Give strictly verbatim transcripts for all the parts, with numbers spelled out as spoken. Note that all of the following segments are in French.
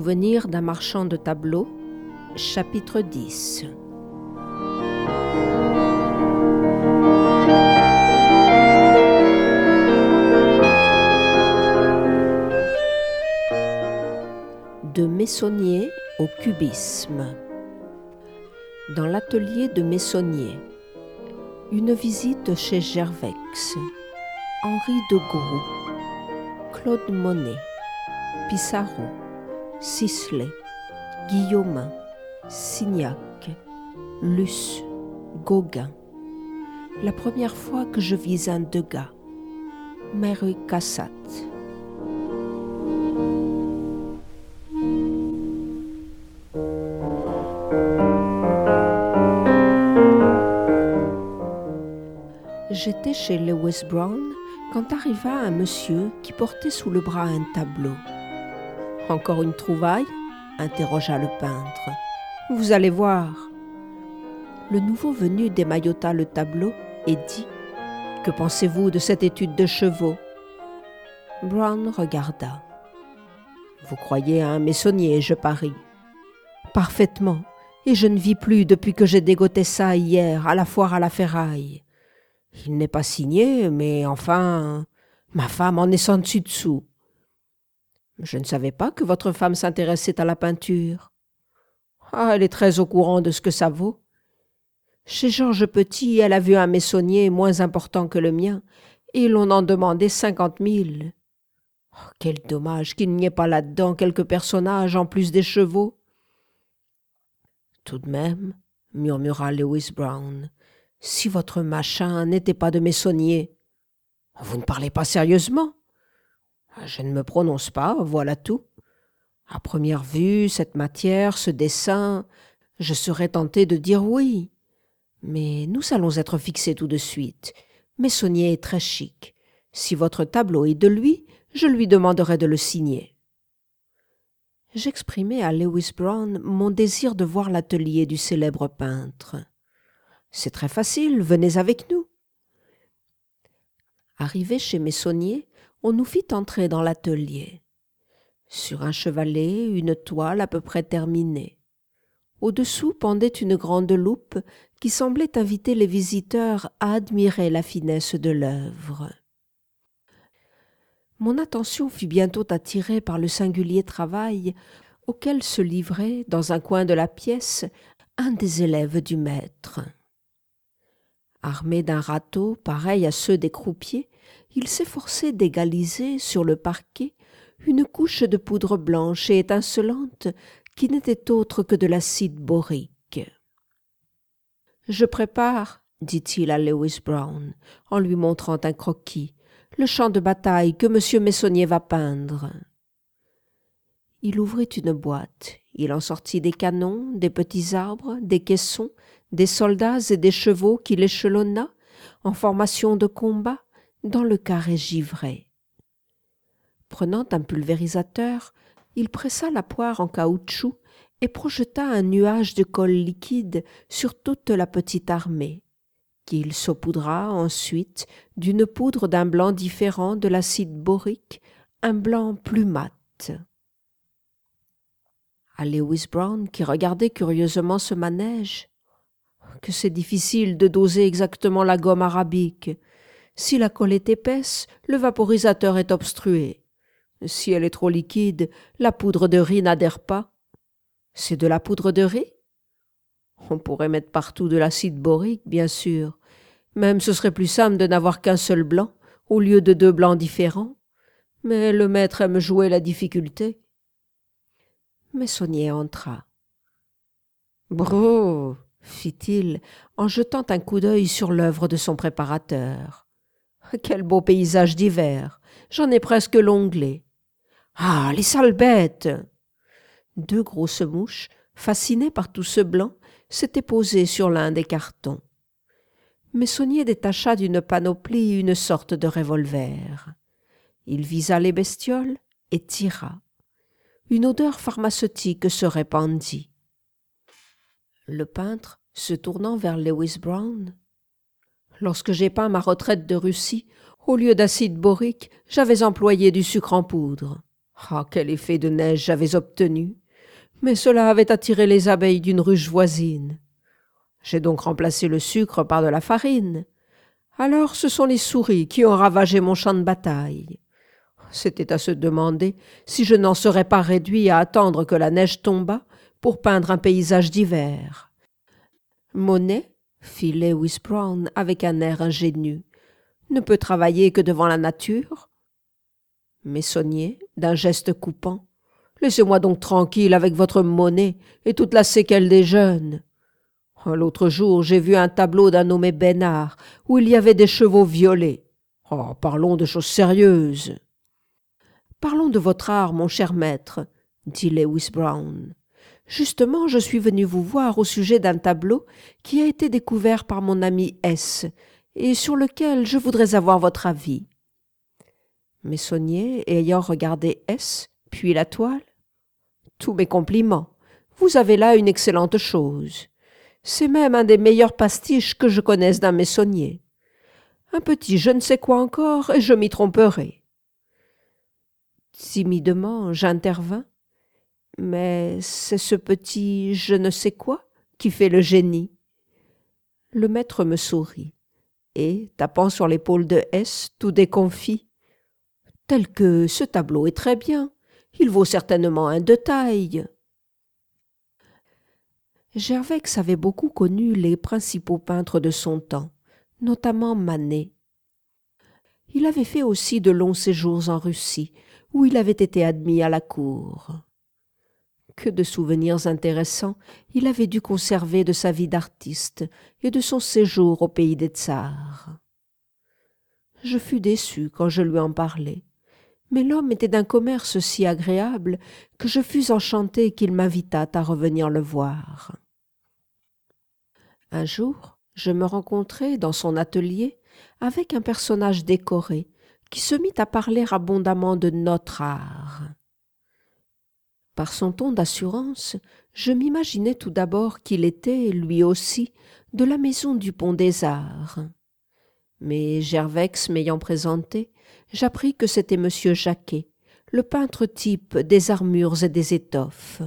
Souvenirs d'un marchand de tableaux, chapitre dix. De Meissonnier au cubisme. Dans l'atelier de Meissonnier, une visite chez Gervex, Henri de Groux, Claude Monet, Pissarro, Sisley, Guillaumin, Signac, Luce, Gauguin. La première fois que je vis un Degas, Mary Cassatt. J'étais chez Lewis Brown quand arriva un monsieur qui portait sous le bras un tableau. « Encore une trouvaille ?» interrogea le peintre. « Vous allez voir. » Le nouveau venu démaillota le tableau et dit « Que pensez-vous de cette étude de chevaux ?» Brown regarda. « Vous croyez à un Meissonnier, je parie. »« Parfaitement, et je ne vis plus depuis que j'ai dégoté ça hier à la foire à la ferraille. Il n'est pas signé, mais enfin, ma femme en est sans dessus-dessous. Je ne savais pas que votre femme s'intéressait à la peinture. Ah, elle est très au courant de ce que ça vaut. Chez Georges Petit, elle a vu un Meissonnier moins important que le mien, et l'on en demandait cinquante mille. Oh, quel dommage qu'il n'y ait pas là-dedans quelques personnages en plus des chevaux. Tout de même, murmura Lewis Brown, si votre machin n'était pas de Meissonnier. Vous ne parlez pas sérieusement? Je ne me prononce pas, voilà tout. À première vue, cette matière, ce dessin, je serais tenté de dire oui. Mais nous allons être fixés tout de suite. Meissonnier est très chic. Si votre tableau est de lui, je lui demanderai de le signer. J'exprimai à Lewis Brown mon désir de voir l'atelier du célèbre peintre. « C'est très facile, venez avec nous. » Arrivé chez Meissonnier, on nous fit entrer dans l'atelier. Sur un chevalet, une toile à peu près terminée. Au-dessous pendait une grande loupe qui semblait inviter les visiteurs à admirer la finesse de l'œuvre. Mon attention fut bientôt attirée par le singulier travail auquel se livrait, dans un coin de la pièce, un des élèves du maître. Armé d'un râteau pareil à ceux des croupiers, il s'efforçait d'égaliser sur le parquet une couche de poudre blanche et étincelante qui n'était autre que de l'acide borique. « Je prépare, » dit-il à Lewis Brown, en lui montrant un croquis, « le champ de bataille que monsieur Meissonnier va peindre. » Il ouvrit une boîte. Il en sortit des canons, des petits arbres, des caissons, des soldats et des chevaux qu'il échelonna, en formation de combat, dans le carré givré. Prenant un pulvérisateur, il pressa la poire en caoutchouc et projeta un nuage de colle liquide sur toute la petite armée, qu'il saupoudra ensuite d'une poudre d'un blanc différent de l'acide borique, un blanc plus mat. À Lewis Brown, qui regardait curieusement ce manège, que c'est difficile de doser exactement la gomme arabique. Si la colle est épaisse, le vaporisateur est obstrué. Si elle est trop liquide, la poudre de riz n'adhère pas. C'est de la poudre de riz? On pourrait mettre partout de l'acide borique, bien sûr. Même ce serait plus simple de n'avoir qu'un seul blanc, au lieu de deux blancs différents. Mais le maître aime jouer la difficulté. Meissonnier entra. « Brrr !» fit-il, en jetant un coup d'œil sur l'œuvre de son préparateur. « Quel beau paysage d'hiver! J'en ai presque l'onglet. Ah, les sales bêtes !» Deux grosses mouches, fascinées par tout ce blanc, s'étaient posées sur l'un des cartons. Meissonnier détacha d'une panoplie une sorte de revolver. Il visa les bestioles et tira. Une odeur pharmaceutique se répandit. Le peintre, se tournant vers Lewis Brown, « Lorsque j'ai peint ma retraite de Russie, au lieu d'acide borique, j'avais employé du sucre en poudre. Ah, quel effet de neige j'avais obtenu! mais cela avait attiré les abeilles d'une ruche voisine. J'ai donc remplacé le sucre par de la farine. Alors ce sont les souris qui ont ravagé mon champ de bataille. C'était à se demander si je n'en serais pas réduit à attendre que la neige tombât pour peindre un paysage d'hiver. Monet, fit Lewis Brown avec un air ingénu, ne peut travailler que devant la nature. Meissonnier, d'un geste coupant, laissez-moi donc tranquille avec votre Monet et toute la séquelle des jeunes. L'autre jour, j'ai vu un tableau d'un nommé Bénard, où il y avait des chevaux violets. Oh, parlons de choses sérieuses. Parlons de votre art, mon cher maître, dit Lewis Brown. Justement, je suis venu vous voir au sujet d'un tableau qui a été découvert par mon ami S, et sur lequel je voudrais avoir votre avis. Meissonnier, ayant regardé S, puis la toile. Tous mes compliments. Vous avez là une excellente chose. C'est même un des meilleurs pastiches que je connaisse d'un meissonnier. Un petit je ne sais quoi encore, et je m'y tromperai. Timidement, j'intervins. Mais c'est ce petit je ne sais quoi qui fait le génie. Le maître me sourit, et, tapant sur l'épaule de S, tout déconfit. Tel que ce tableau est très bien. Il vaut certainement un de taille. Gervex avait beaucoup connu les principaux peintres de son temps, notamment Manet. Il avait fait aussi de longs séjours en Russie, où il avait été admis à la cour. Que de souvenirs intéressants il avait dû conserver de sa vie d'artiste et de son séjour au pays des tsars. Je fus déçu quand je lui en parlai, mais l'homme était d'un commerce si agréable que je fus enchanté qu'il m'invitât à revenir le voir. Un jour, je me rencontrai dans son atelier avec un personnage décoré qui se mit à parler abondamment de notre art. Par son ton d'assurance, je m'imaginai tout d'abord qu'il était, lui aussi, de la maison du Pont des Arts. Mais Gervex m'ayant présenté, j'appris que c'était monsieur Jacquet, le peintre type des armures et des étoffes.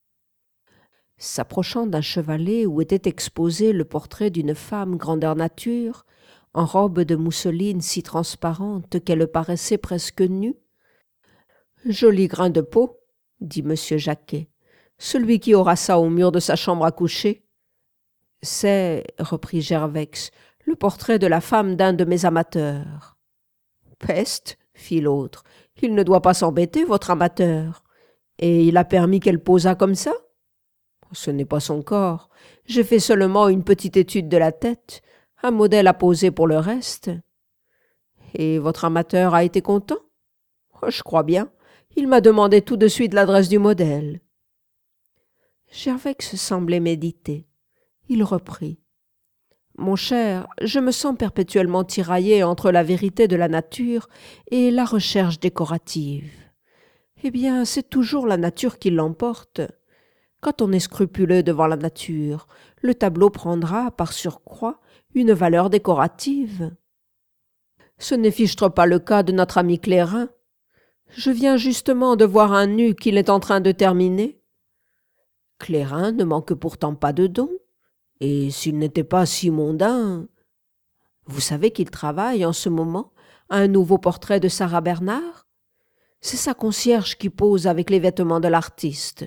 S'approchant d'un chevalet où était exposé le portrait d'une femme grandeur nature, en robe de mousseline si transparente qu'elle paraissait presque nue, « Joli grain de peau !» dit monsieur Jacquet. « Celui qui aura ça au mur de sa chambre à coucher. »« C'est, reprit Gervex, le portrait de la femme d'un de mes amateurs. »« Peste, fit l'autre, il ne doit pas s'embêter, votre amateur. Et il a permis qu'elle posât comme ça ? Ce n'est pas son corps. J'ai fait seulement une petite étude de la tête, un modèle à poser pour le reste. Et votre amateur a été content ? Je crois bien. Il m'a demandé tout de suite l'adresse du modèle. Gervex semblait méditer. Il reprit. « Mon cher, je me sens perpétuellement tiraillé entre la vérité de la nature et la recherche décorative. Eh bien, c'est toujours la nature qui l'emporte. Quand on est scrupuleux devant la nature, le tableau prendra, par surcroît, une valeur décorative. Ce n'est fichtre pas le cas de notre ami Clérin. Je viens justement de voir un nu qu'il est en train de terminer. Clérin ne manque pourtant pas de dons, et s'il n'était pas si mondain... Vous savez qu'il travaille en ce moment à un nouveau portrait de Sarah Bernard ? C'est sa concierge qui pose avec les vêtements de l'artiste.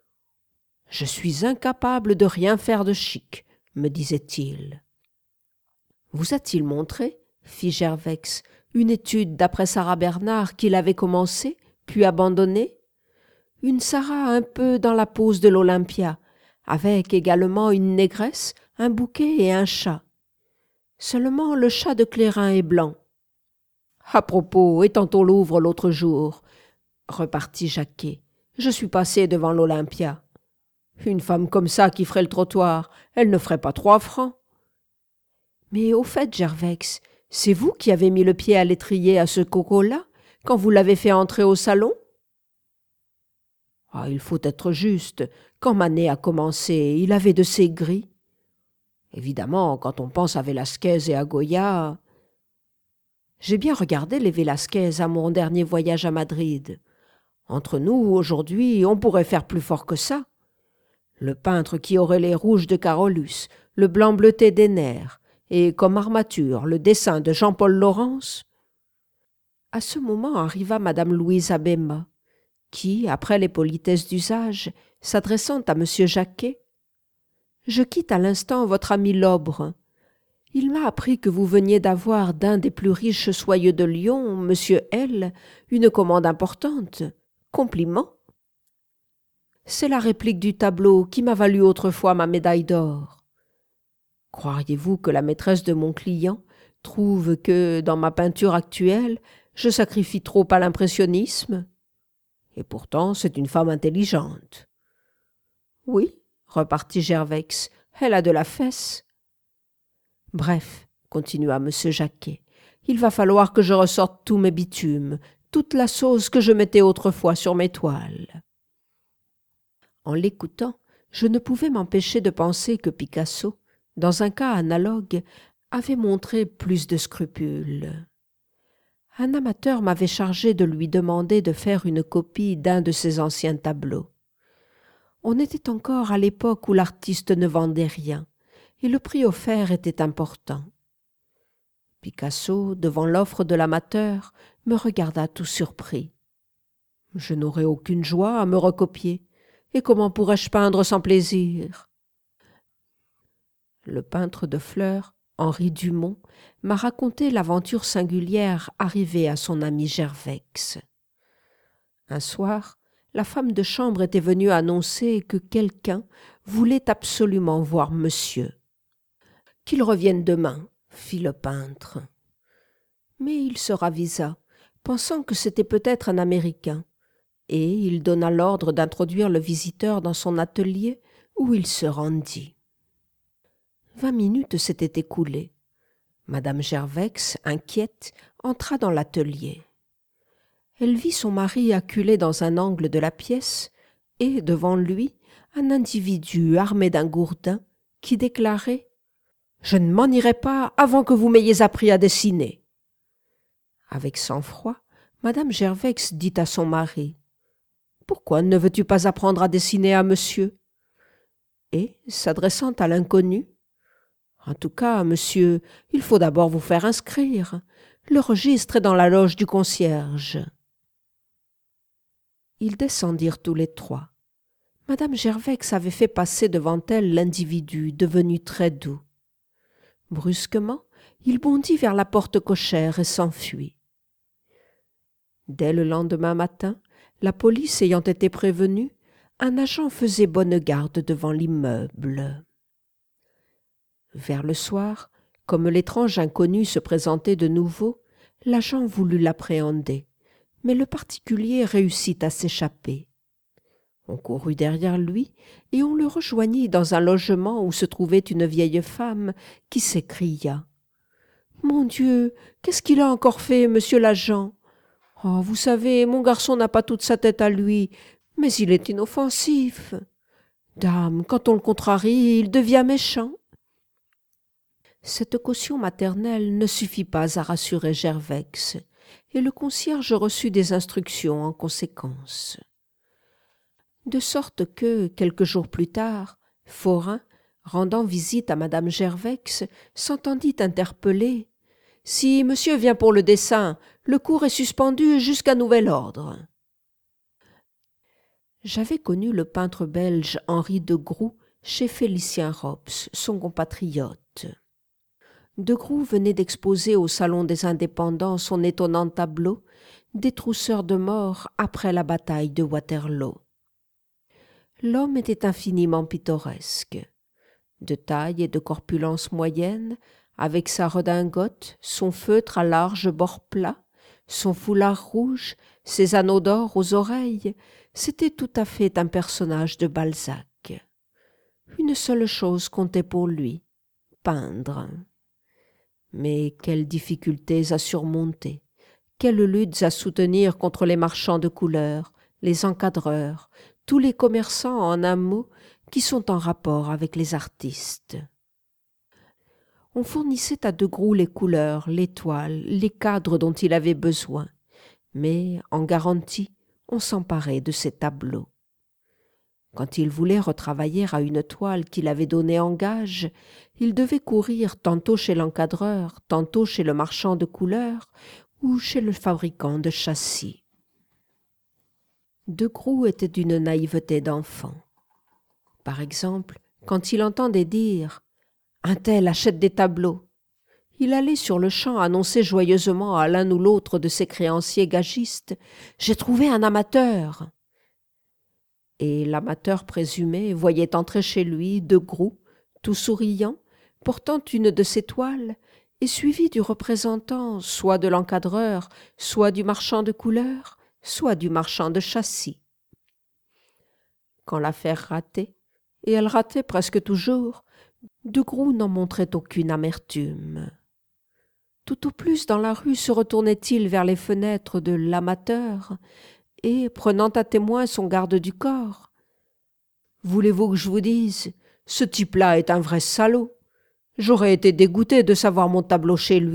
« Je suis incapable de rien faire de chic, » me disait-il. « Vous a-t-il montré, » fit Gervex, « une étude d'après Sarah Bernard qu'il avait commencée, puis abandonnée ? Une Sarah un peu dans la pose de l'Olympia, avec également une négresse, un bouquet et un chat. Seulement le chat de Clérin est blanc. »« À propos, étant au Louvre l'autre jour, » repartit Jacquet, « je suis passé devant l'Olympia. Une femme comme ça qui ferait le trottoir, elle ne ferait pas trois francs. »« Mais au fait, Gervex, c'est vous qui avez mis le pied à l'étrier à ce coco-là, quand vous l'avez fait entrer au salon ? » Ah, il faut être juste. Quand Manet a commencé, il avait de ces gris. Évidemment, quand on pense à Vélasquez et à Goya... J'ai bien regardé les Vélasquez à mon dernier voyage à Madrid. Entre nous, aujourd'hui, on pourrait faire plus fort que ça. Le peintre qui aurait les rouges de Carolus, le blanc bleuté d'Henner, et comme armature le dessin de Jean-Paul Laurens. À ce moment arriva madame Louise Abéma, qui, après les politesses d'usage, s'adressant à monsieur Jacquet, « Je quitte à l'instant votre ami Lobre. Il m'a appris que vous veniez d'avoir d'un des plus riches soyeux de Lyon, monsieur L., une commande importante. Compliment. C'est la réplique du tableau qui m'a valu autrefois ma médaille d'or. Croiriez-vous que la maîtresse de mon client trouve que, dans ma peinture actuelle, je sacrifie trop à l'impressionnisme? Et pourtant, c'est une femme intelligente. » « Oui, » repartit Gervex, « elle a de la fesse. » « Bref, » continua M. Jacquet, « il va falloir que je ressorte tous mes bitumes, toute la sauce que je mettais autrefois sur mes toiles. » En l'écoutant, je ne pouvais m'empêcher de penser que Picasso, dans un cas analogue, avait montré plus de scrupules. Un amateur m'avait chargé de lui demander de faire une copie d'un de ses anciens tableaux. On était encore à l'époque où l'artiste ne vendait rien, et le prix offert était important. Picasso, devant l'offre de l'amateur, me regarda tout surpris. « Je n'aurais aucune joie à me recopier, et comment pourrais-je peindre sans plaisir ?» Le peintre de fleurs, Henri Dumont, m'a raconté l'aventure singulière arrivée à son ami Gervex. Un soir, la femme de chambre était venue annoncer que quelqu'un voulait absolument voir monsieur. « Qu'il revienne demain, » fit le peintre. Mais il se ravisa, pensant que c'était peut-être un Américain, et il donna l'ordre d'introduire le visiteur dans son atelier où il se rendit. Vingt minutes s'étaient écoulées. Madame Gervex, inquiète, entra dans l'atelier. Elle vit son mari acculé dans un angle de la pièce et, devant lui, un individu armé d'un gourdin qui déclarait « Je ne m'en irai pas avant que vous m'ayez appris à dessiner. » Avec sang-froid, Madame Gervex dit à son mari « Pourquoi ne veux-tu pas apprendre à dessiner à monsieur ?» Et, s'adressant à l'inconnu, « En tout cas, monsieur, il faut d'abord vous faire inscrire. Le registre est dans la loge du concierge. » Ils descendirent tous les trois. Madame Gervex avait fait passer devant elle l'individu devenu très doux. Brusquement, il bondit vers la porte cochère et s'enfuit. Dès le lendemain matin, la police ayant été prévenue, un agent faisait bonne garde devant l'immeuble. Vers le soir, comme l'étrange inconnu se présentait de nouveau, l'agent voulut l'appréhender, mais le particulier réussit à s'échapper. On courut derrière lui et on le rejoignit dans un logement où se trouvait une vieille femme qui s'écria « Mon Dieu, qu'est-ce qu'il a encore fait, monsieur l'agent ? Oh, vous savez, mon garçon n'a pas toute sa tête à lui, mais il est inoffensif. Dame, quand on le contrarie, il devient méchant. » Cette caution maternelle ne suffit pas à rassurer Gervex, et le concierge reçut des instructions en conséquence. De sorte que, quelques jours plus tard, Forain, rendant visite à madame Gervex, s'entendit interpeller « Si monsieur vient pour le dessin, le cours est suspendu jusqu'à nouvel ordre. » J'avais connu le peintre belge Henri de Groux chez Félicien Rops, son compatriote. De Groux venait d'exposer au Salon des Indépendants son étonnant tableau « Des trousseurs de mort après la bataille de Waterloo ». L'homme était infiniment pittoresque. De taille et de corpulence moyenne, avec sa redingote, son feutre à large bord plat, son foulard rouge, ses anneaux d'or aux oreilles, c'était tout à fait un personnage de Balzac. Une seule chose comptait pour lui, peindre. Mais quelles difficultés à surmonter, quelles luttes à soutenir contre les marchands de couleurs, les encadreurs, tous les commerçants en un mot qui sont en rapport avec les artistes. On fournissait à De Groux les couleurs, les toiles, les cadres dont il avait besoin, mais, en garantie, on s'emparait de ses tableaux. Quand il voulait retravailler à une toile qu'il avait donnée en gage, il devait courir tantôt chez l'encadreur, tantôt chez le marchand de couleurs ou chez le fabricant de châssis. De Groux était d'une naïveté d'enfant. Par exemple, quand il entendait dire « Un tel achète des tableaux », il allait sur-le-champ annoncer joyeusement à l'un ou l'autre de ses créanciers gagistes « J'ai trouvé un amateur !» Et l'amateur présumé voyait entrer chez lui De Groux, tout souriant, portant une de ses toiles, et suivi du représentant soit de l'encadreur, soit du marchand de couleurs, soit du marchand de châssis. Quand l'affaire ratait, et elle ratait presque toujours, De Groux n'en montrait aucune amertume. Tout au plus dans la rue se retournait-il vers les fenêtres de l'amateur et, prenant à témoin son garde du corps, « Voulez-vous que je vous dise, ce type-là est un vrai salaud. J'aurais été dégoûté de savoir mon tableau chez lui. »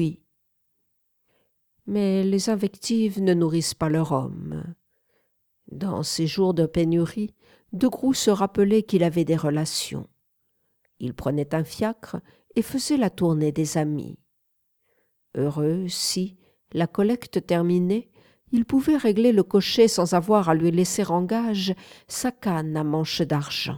Mais les invectives ne nourrissent pas leur homme. Dans ces jours de pénurie, De Groux se rappelait qu'il avait des relations. Il prenait un fiacre et faisait la tournée des amis. Heureux si, la collecte terminée, il pouvait régler le cocher sans avoir à lui laisser en gage sa canne à manche d'argent.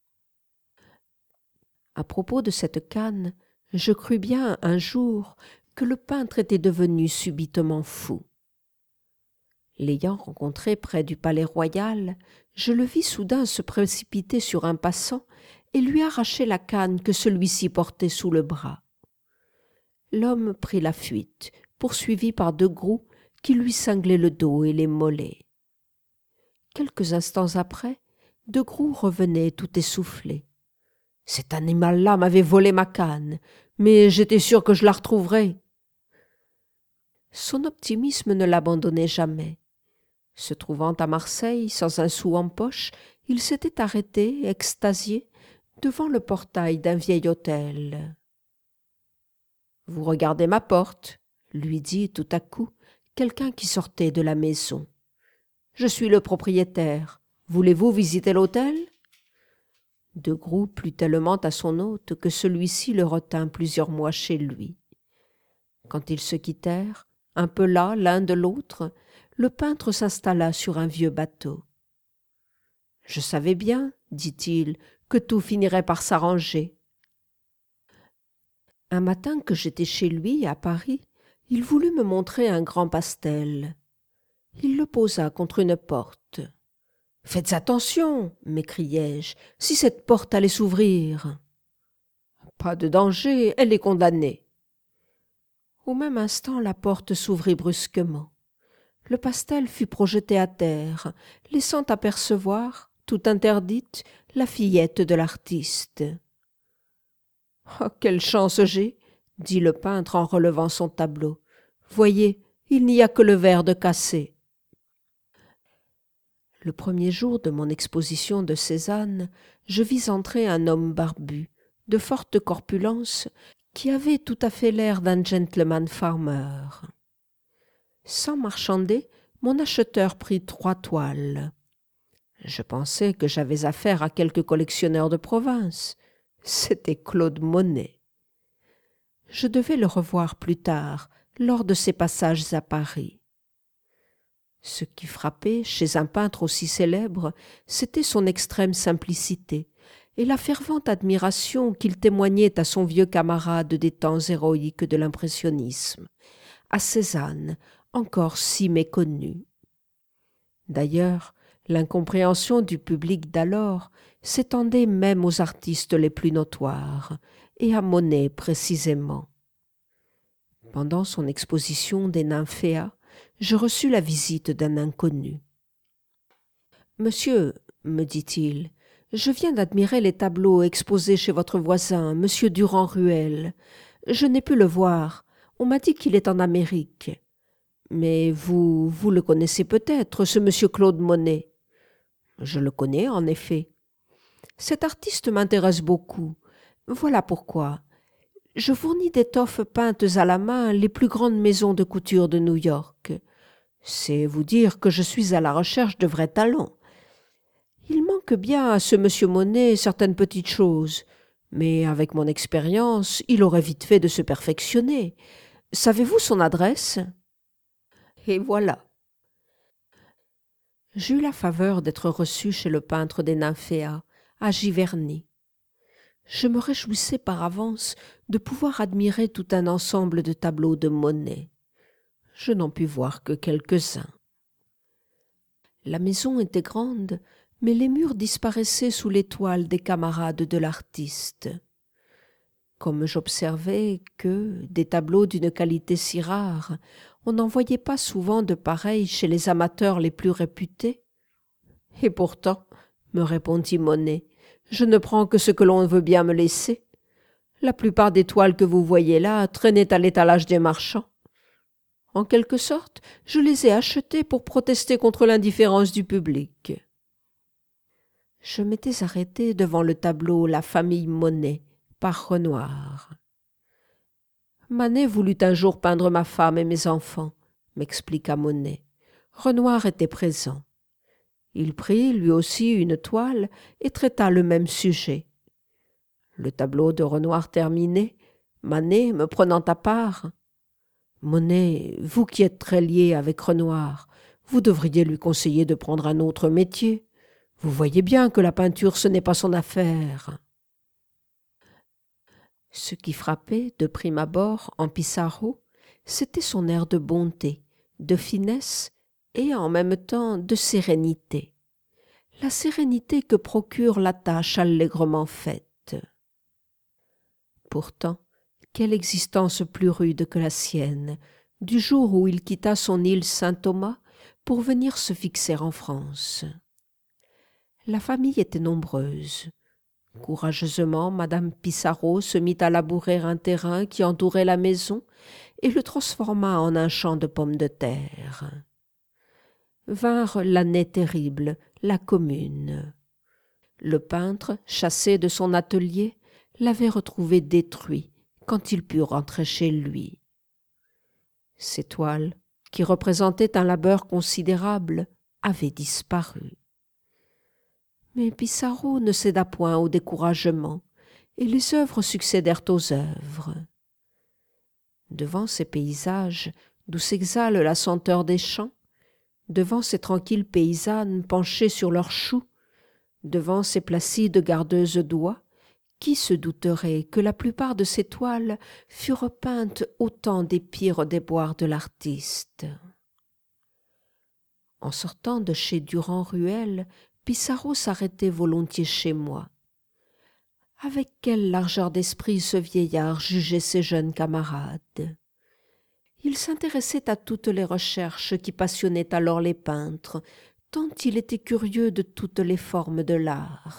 À propos de cette canne, je crus bien un jour que le peintre était devenu subitement fou. L'ayant rencontré près du Palais Royal, je le vis soudain se précipiter sur un passant et lui arracher la canne que celui-ci portait sous le bras. L'homme prit la fuite, poursuivi par De Groux, qui lui cinglait le dos et les mollets. Quelques instants après, De Groux revenait tout essoufflé. « Cet animal-là m'avait volé ma canne, mais j'étais sûr que je la retrouverais. » Son optimisme ne l'abandonnait jamais. Se trouvant à Marseille, sans un sou en poche, il s'était arrêté, extasié, devant le portail d'un vieil hôtel. « Vous regardez ma porte ?» lui dit tout à coup quelqu'un qui sortait de la maison. « Je suis le propriétaire. Voulez-vous visiter l'hôtel ?» De Groux plut tellement à son hôte que celui-ci le retint plusieurs mois chez lui. Quand ils se quittèrent, un peu las l'un de l'autre, le peintre s'installa sur un vieux bateau. « Je savais bien, dit-il, que tout finirait par s'arranger. » Un matin que j'étais chez lui, à Paris, il voulut me montrer un grand pastel. Il le posa contre une porte. « Faites attention, m'écriai-je, si cette porte allait s'ouvrir. »« Pas de danger, elle est condamnée. » Au même instant, la porte s'ouvrit brusquement. Le pastel fut projeté à terre, laissant apercevoir, tout interdite, la fillette de l'artiste. « Oh, quelle chance j'ai !» dit le peintre en relevant son tableau. « Voyez, il n'y a que le verre de cassé. » Le premier jour de mon exposition de Cézanne, je vis entrer un homme barbu, de forte corpulence, qui avait tout à fait l'air d'un gentleman farmer. Sans marchander, mon acheteur prit trois toiles. Je pensais que j'avais affaire à quelque collectionneur de province. C'était Claude Monet. Je devais le revoir plus tard, lors de ses passages à Paris. Ce qui frappait chez un peintre aussi célèbre, c'était son extrême simplicité et la fervente admiration qu'il témoignait à son vieux camarade des temps héroïques de l'impressionnisme, à Cézanne, encore si méconnu. D'ailleurs, l'incompréhension du public d'alors s'étendait même aux artistes les plus notoires, et à Monet précisément. Pendant son exposition des Nymphéas, je reçus la visite d'un inconnu. « Monsieur, me dit-il, je viens d'admirer les tableaux exposés chez votre voisin, monsieur Durand-Ruel. Je n'ai pu le voir, on m'a dit qu'il est en Amérique. Mais vous, vous le connaissez peut-être, ce monsieur Claude Monet. » « Je le connais, en effet. Cet artiste m'intéresse beaucoup. Voilà pourquoi. Je fournis d'étoffes peintes à la main les plus grandes maisons de couture de New York. C'est vous dire que je suis à la recherche de vrais talents. Il manque bien à ce monsieur Monet certaines petites choses, mais avec mon expérience, il aurait vite fait de se perfectionner. Savez-vous son adresse ? Et voilà. J'eus la faveur d'être reçu chez le peintre des Nymphéas, à Giverny. Je me réjouissais par avance de pouvoir admirer tout un ensemble de tableaux de Monet. Je n'en pus voir que quelques-uns. La maison était grande, mais les murs disparaissaient sous les toiles des camarades de l'artiste. Comme j'observais que, des tableaux d'une qualité si rare, on n'en voyait pas souvent de pareils chez les amateurs les plus réputés. « Et pourtant, me répondit Monet, je ne prends que ce que l'on veut bien me laisser. La plupart des toiles que vous voyez là traînaient à l'étalage des marchands. En quelque sorte, je les ai achetées pour protester contre l'indifférence du public. » Je m'étais arrêté devant le tableau « La famille Monet » par Renoir. « Manet voulut un jour peindre ma femme et mes enfants, » m'expliqua Monet. Renoir était présent. Il prit lui aussi une toile et traita le même sujet. Le tableau de Renoir terminé, Manet me prenant à part. « Monet, vous qui êtes très lié avec Renoir, vous devriez lui conseiller de prendre un autre métier. Vous voyez bien que la peinture, ce n'est pas son affaire. » Ce qui frappait de prime abord en Pissarro, c'était son air de bonté, de finesse et en même temps de sérénité. La sérénité que procure la tâche allègrement faite. Pourtant, quelle existence plus rude que la sienne, du jour où il quitta son île Saint-Thomas pour venir se fixer en France. La famille était nombreuse. Courageusement, madame Pissarro se mit à labourer un terrain qui entourait la maison et le transforma en un champ de pommes de terre. Vinrent l'année terrible, la Commune. Le peintre, chassé de son atelier, l'avait retrouvé détruit quand il put rentrer chez lui. Ses toiles, qui représentaient un labeur considérable, avaient disparu. Mais Pissarro ne céda point au découragement, et les œuvres succédèrent aux œuvres. Devant ces paysages d'où s'exhale la senteur des champs, devant ces tranquilles paysannes penchées sur leurs choux, devant ces placides gardeuses d'oies, qui se douterait que la plupart de ces toiles furent peintes au temps des pires déboires de l'artiste? En sortant de chez Durand-Ruel, Pissarro s'arrêtait volontiers chez moi. Avec quelle largeur d'esprit ce vieillard jugeait ses jeunes camarades. Il s'intéressait à toutes les recherches qui passionnaient alors les peintres, tant il était curieux de toutes les formes de l'art.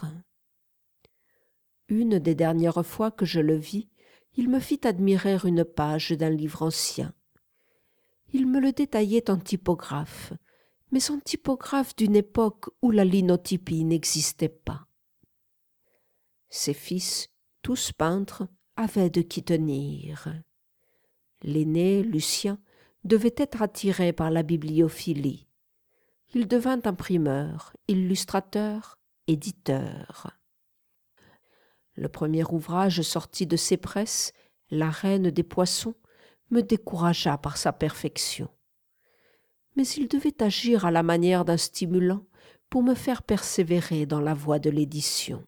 Une des dernières fois que je le vis, il me fit admirer une page d'un livre ancien. Il me le détaillait en typographe, mais en typographe d'une époque où la linotypie n'existait pas. Ses fils, tous peintres, avaient de qui tenir. L'aîné, Lucien, devait être attiré par la bibliophilie. Il devint imprimeur, illustrateur, éditeur. Le premier ouvrage sorti de ses presses, La Reine des Poissons, me découragea par sa perfection. Mais il devait agir à la manière d'un stimulant pour me faire persévérer dans la voie de l'édition.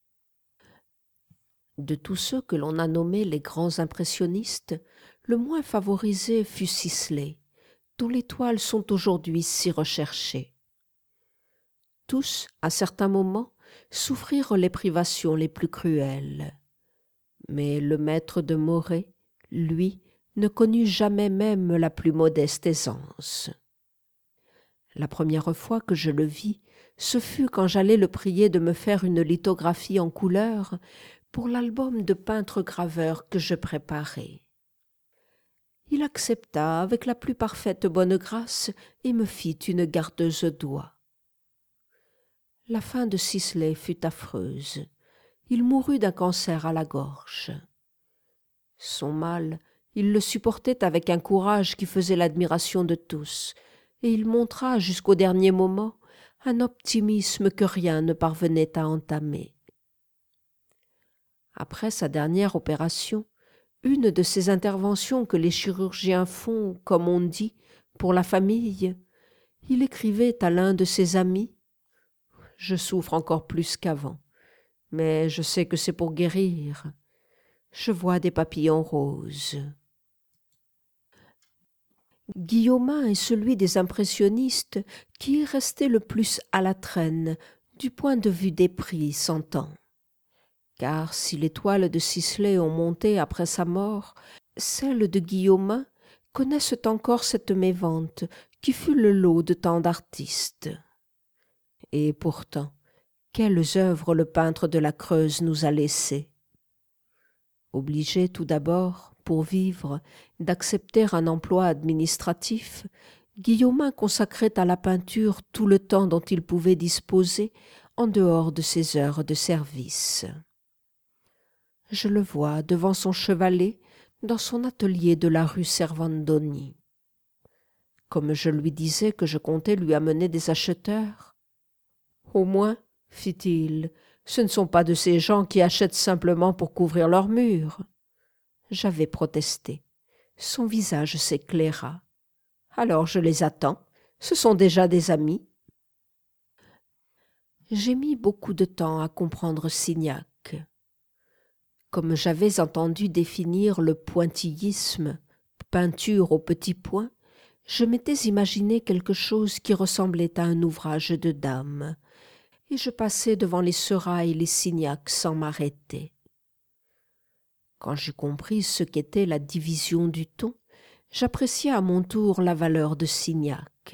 De tous ceux que l'on a nommés les grands impressionnistes, le moins favorisé fut Sisley, dont les toiles sont aujourd'hui si recherchées. Tous, à certains moments, souffrirent les privations les plus cruelles. Mais le maître de Moret, lui, ne connut jamais même la plus modeste aisance. La première fois que je le vis, ce fut quand j'allais le prier de me faire une lithographie en couleur pour l'album de peintre-graveur que je préparais. Il accepta avec la plus parfaite bonne grâce et me fit une gardeuse doigt. La fin de Sisley fut affreuse. Il mourut d'un cancer à la gorge. Son mal, il le supportait avec un courage qui faisait l'admiration de tous, et il montra jusqu'au dernier moment un optimisme que rien ne parvenait à entamer. Après sa dernière opération, une de ces interventions que les chirurgiens font, comme on dit, pour la famille, il écrivait à l'un de ses amis « Je souffre encore plus qu'avant, mais je sais que c'est pour guérir. Je vois des papillons roses. » Guillaumin est celui des impressionnistes qui est resté le plus à la traîne du point de vue des prix s'entend. Car si les toiles de Sisley ont monté après sa mort, celles de Guillaumin connaissent encore cette mévente qui fut le lot de tant d'artistes. Et pourtant, quelles œuvres le peintre de la Creuse nous a laissées. Obligé tout d'abord, pour vivre, d'accepter un emploi administratif, Guillaumin consacrait à la peinture tout le temps dont il pouvait disposer en dehors de ses heures de service. Je le vois devant son chevalet dans son atelier de la rue Servandoni. Comme je lui disais que je comptais lui amener des acheteurs. « Au moins, fit-il, ce ne sont pas de ces gens qui achètent simplement pour couvrir leurs murs. » J'avais protesté. Son visage s'éclaira. « Alors je les attends. Ce sont déjà des amis. » J'ai mis beaucoup de temps à comprendre Signac. Comme j'avais entendu définir le pointillisme, peinture au petit point, je m'étais imaginé quelque chose qui ressemblait à un ouvrage de dame, et je passais devant les Seurat et les Signac sans m'arrêter. Quand j'eus compris ce qu'était la division du ton, j'appréciai à mon tour la valeur de Signac.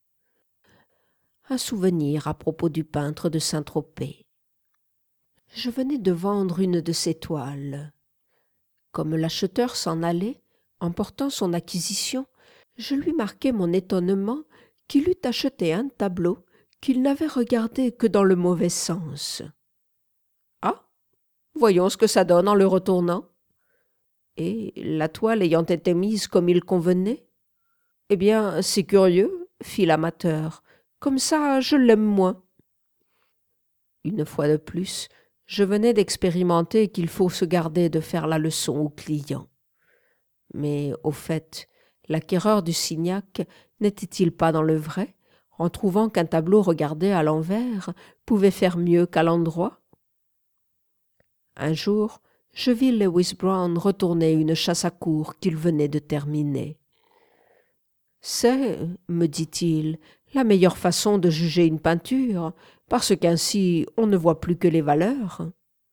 Un souvenir à propos du peintre de Saint-Tropez. Je venais de vendre une de ses toiles. Comme l'acheteur s'en allait, emportant son acquisition, je lui marquai mon étonnement qu'il eût acheté un tableau qu'il n'avait regardé que dans le mauvais sens. « Ah, voyons ce que ça donne en le retournant. » Et la toile ayant été mise comme il convenait, « Eh bien, c'est curieux, » fit l'amateur, « comme ça je l'aime moins. » Une fois de plus, je venais d'expérimenter qu'il faut se garder de faire la leçon aux clients. Mais, au fait, l'acquéreur du Signac n'était-il pas dans le vrai, en trouvant qu'un tableau regardé à l'envers pouvait faire mieux qu'à l'endroit? Un jour, je vis Lewis Brown retourner une chasse à courre qu'il venait de terminer. « C'est, me dit-il, la meilleure façon de juger une peinture, parce qu'ainsi on ne voit plus que les valeurs. »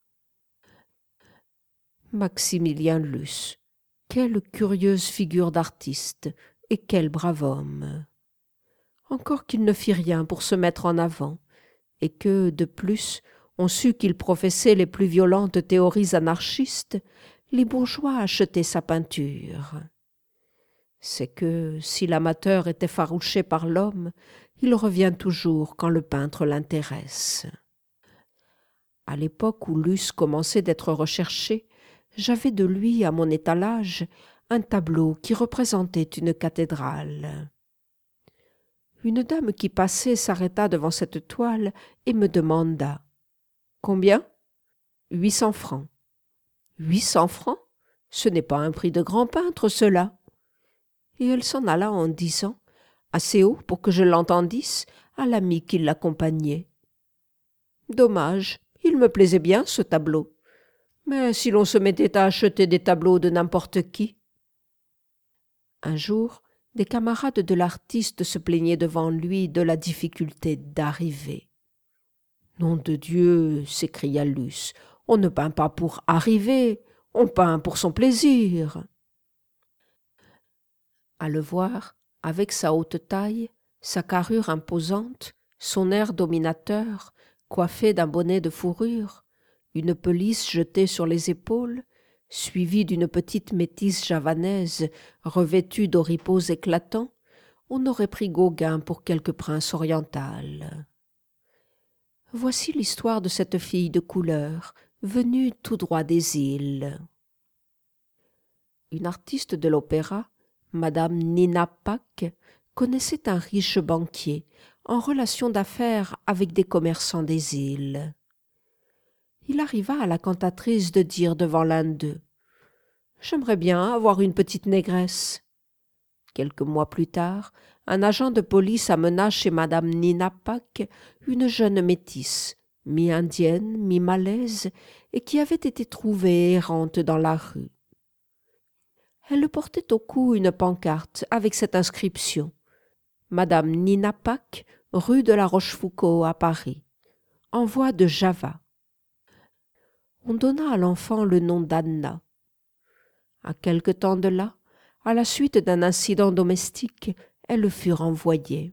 Maximilien Luce, quelle curieuse figure d'artiste et quel brave homme! Encore qu'il ne fît rien pour se mettre en avant, et que, de plus, on sut qu'il professait les plus violentes théories anarchistes, les bourgeois achetaient sa peinture. C'est que, si l'amateur est effarouché par l'homme, il revient toujours quand le peintre l'intéresse. À l'époque où Luce commençait d'être recherché, j'avais de lui, à mon étalage, un tableau qui représentait une cathédrale. Une dame qui passait s'arrêta devant cette toile et me demanda « Combien ?»« Huit cents francs. »« Huit cents francs ? Ce n'est pas un prix de grand peintre, cela. » Et elle s'en alla en disant, assez haut pour que je l'entendisse, à l'ami qui l'accompagnait. Dommage, il me plaisait bien ce tableau. Mais si l'on se mettait à acheter des tableaux de n'importe qui. Un jour, des camarades de l'artiste se plaignaient devant lui de la difficulté d'arriver. « Nom de Dieu !» s'écria Luce, « on ne peint pas pour arriver, on peint pour son plaisir. » À le voir, avec sa haute taille, sa carrure imposante, son air dominateur, coiffé d'un bonnet de fourrure, une pelisse jetée sur les épaules, suivie d'une petite métisse javanaise revêtue d'oripeaux éclatants, on aurait pris Gauguin pour quelque prince oriental. Voici l'histoire de cette fille de couleur, venue tout droit des îles. Une artiste de l'opéra, Madame Nina Pack, connaissait un riche banquier en relation d'affaires avec des commerçants des îles. Il arriva à la cantatrice de dire devant l'un d'eux « J'aimerais bien avoir une petite négresse. » Quelques mois plus tard, un agent de police amena chez madame Nina Pack une jeune métisse, mi-indienne, mi-malaise, et qui avait été trouvée errante dans la rue. Elle portait au cou une pancarte avec cette inscription « Madame Nina Pack, rue de la Rochefoucauld à Paris, envoi de Java ». On donna à l'enfant le nom d'Anna. À quelque temps de là, à la suite d'un incident domestique, elle fut renvoyée.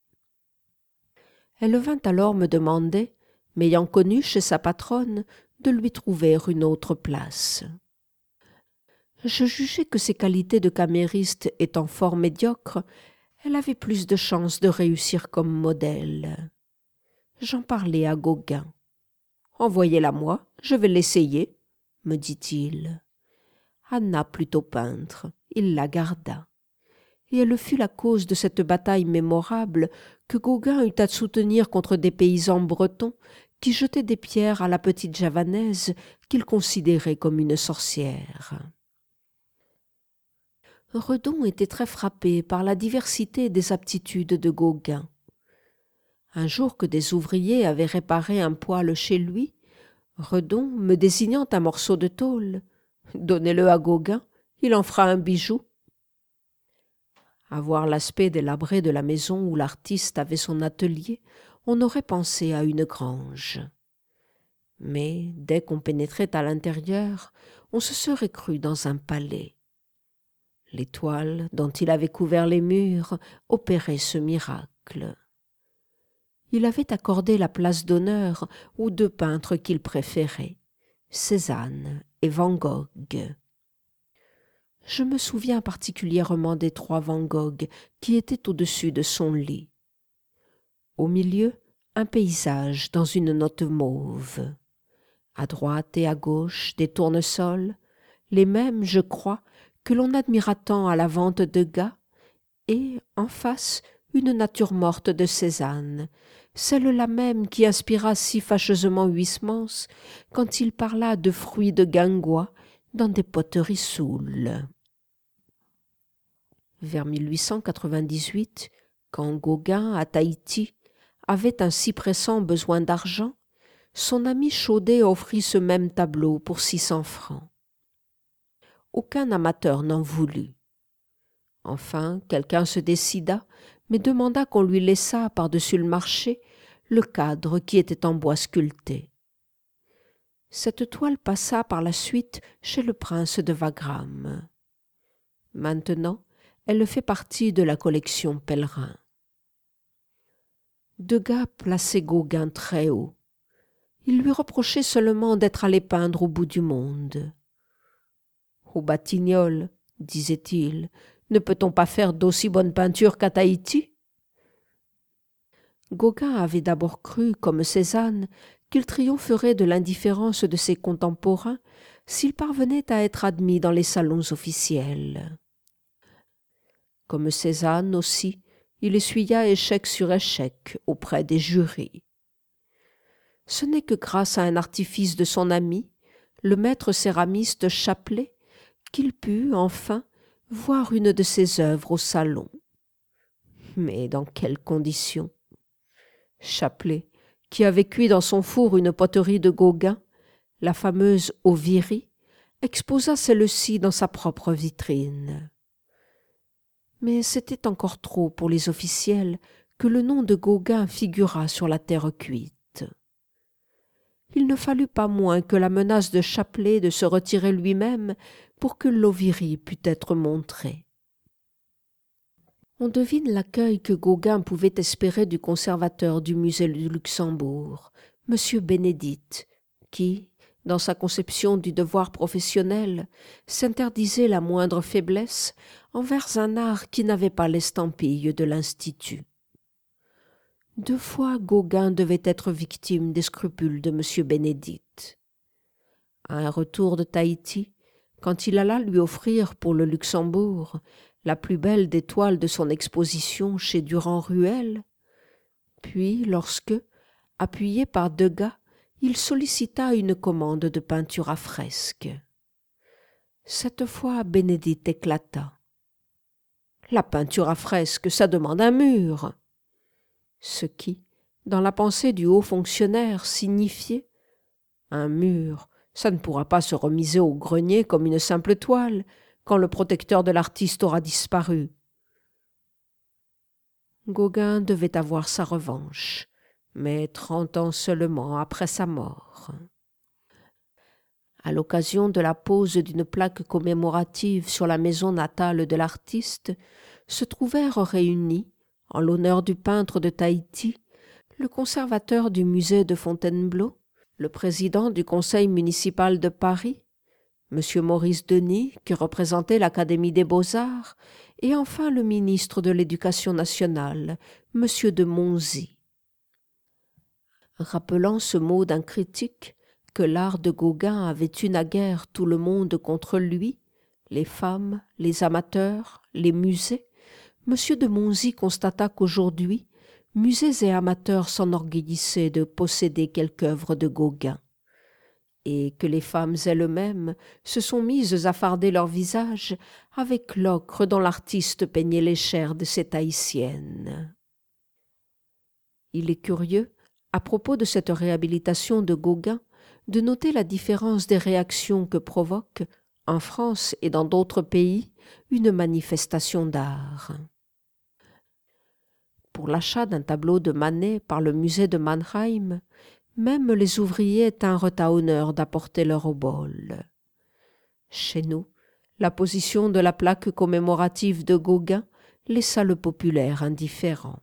Elle vint alors me demander, m'ayant connue chez sa patronne, de lui trouver une autre place. Je jugeai que ses qualités de camériste étant fort médiocres, elle avait plus de chances de réussir comme modèle. J'en parlai à Gauguin. « Envoyez-la moi, je vais l'essayer, » me dit-il. Anna plutôt peintre, il la garda. Et elle fut la cause de cette bataille mémorable que Gauguin eut à soutenir contre des paysans bretons qui jetaient des pierres à la petite javanaise qu'il considérait comme une sorcière. Redon était très frappé par la diversité des aptitudes de Gauguin. Un jour que des ouvriers avaient réparé un poêle chez lui, Redon, me désignant un morceau de tôle, « Donnez-le à Gauguin, il en fera un bijou. » À voir l'aspect délabré de la maison où l'artiste avait son atelier, on aurait pensé à une grange. Mais dès qu'on pénétrait à l'intérieur, on se serait cru dans un palais. Les toiles dont il avait couvert les murs opéraient ce miracle. Il avait accordé la place d'honneur aux deux peintres qu'il préférait, Cézanne et Van Gogh. Je me souviens particulièrement des trois Van Gogh qui étaient au-dessus de son lit. Au milieu, un paysage dans une note mauve. À droite et à gauche, des tournesols, les mêmes, je crois, que l'on admira tant à la vente de Degas, et, en face, une nature morte de Cézanne, celle-là même qui inspira si fâcheusement Huysmans quand il parla de fruits de guingois dans des poteries saoules. Vers mille huit cent quatre-vingt-dix-huit, quand Gauguin, à Tahiti, avait un si pressant besoin d'argent, son ami Chaudet offrit ce même tableau pour six cents francs. Aucun amateur n'en voulut. Enfin, quelqu'un se décida, mais demanda qu'on lui laissât par-dessus le marché le cadre qui était en bois sculpté. Cette toile passa par la suite chez le prince de Wagram. Maintenant, elle fait partie de la collection Pellerin. Degas plaçait Gauguin très haut. Il lui reprochait seulement d'être allé peindre au bout du monde. « Aux Batignolles, disait-il, ne peut-on pas faire d'aussi bonne peinture qu'à Tahiti ?» Gauguin avait d'abord cru, comme Cézanne, qu'il triompherait de l'indifférence de ses contemporains s'il parvenait à être admis dans les salons officiels. Comme Cézanne aussi, il essuya échec sur échec auprès des jurys. Ce n'est que grâce à un artifice de son ami, le maître céramiste Chaplet, qu'il put, enfin, voir une de ses œuvres au salon. Mais dans quelles conditions? Chaplet, qui avait cuit dans son four une poterie de Gauguin, la fameuse Ovirie, exposa celle-ci dans sa propre vitrine. Mais c'était encore trop pour les officiels que le nom de Gauguin figurât sur la terre cuite. Il ne fallut pas moins que la menace de Chaplet de se retirer lui-même pour que l'Ovirie pût être montrée. On devine l'accueil que Gauguin pouvait espérer du conservateur du musée du Luxembourg, M. Bénédite, qui, dans sa conception du devoir professionnel, s'interdisait la moindre faiblesse envers un art qui n'avait pas l'estampille de l'Institut. Deux fois Gauguin devait être victime des scrupules de M. Bénédite. À un retour de Tahiti, quand il alla lui offrir pour le Luxembourg la plus belle des toiles de son exposition chez Durand-Ruel. Puis, lorsque, appuyé par Degas, il sollicita une commande de peinture à fresque. Cette fois, Bénédicte éclata. « La peinture à fresque, ça demande un mur !» Ce qui, dans la pensée du haut fonctionnaire, signifiait « Un mur, ça ne pourra pas se remiser au grenier comme une simple toile quand le protecteur de l'artiste aura disparu. » Gauguin devait avoir sa revanche, mais trente ans seulement après sa mort. À l'occasion de la pose d'une plaque commémorative sur la maison natale de l'artiste, se trouvèrent réunis, en l'honneur du peintre de Tahiti, le conservateur du musée de Fontainebleau, le président du conseil municipal de Paris, M. Maurice Denis, qui représentait l'Académie des Beaux-Arts, et enfin le ministre de l'Éducation nationale, M. de Monzy. Rappelant ce mot d'un critique, que l'art de Gauguin avait eu naguère tout le monde contre lui, les femmes, les amateurs, les musées, M. de Monzy constata qu'aujourd'hui, musées et amateurs s'enorgueillissaient de posséder quelque œuvre de Gauguin, et que les femmes elles-mêmes se sont mises à farder leur visage avec l'ocre dont l'artiste peignait les chairs de ces Tahitiennes. Il est curieux, à propos de cette réhabilitation de Gauguin, de noter la différence des réactions que provoque, en France et dans d'autres pays, une manifestation d'art. Pour l'achat d'un tableau de Manet par le musée de Mannheim, même les ouvriers tinrent à honneur d'apporter leur obole. Chez nous, la position de la plaque commémorative de Gauguin laissa le populaire indifférent.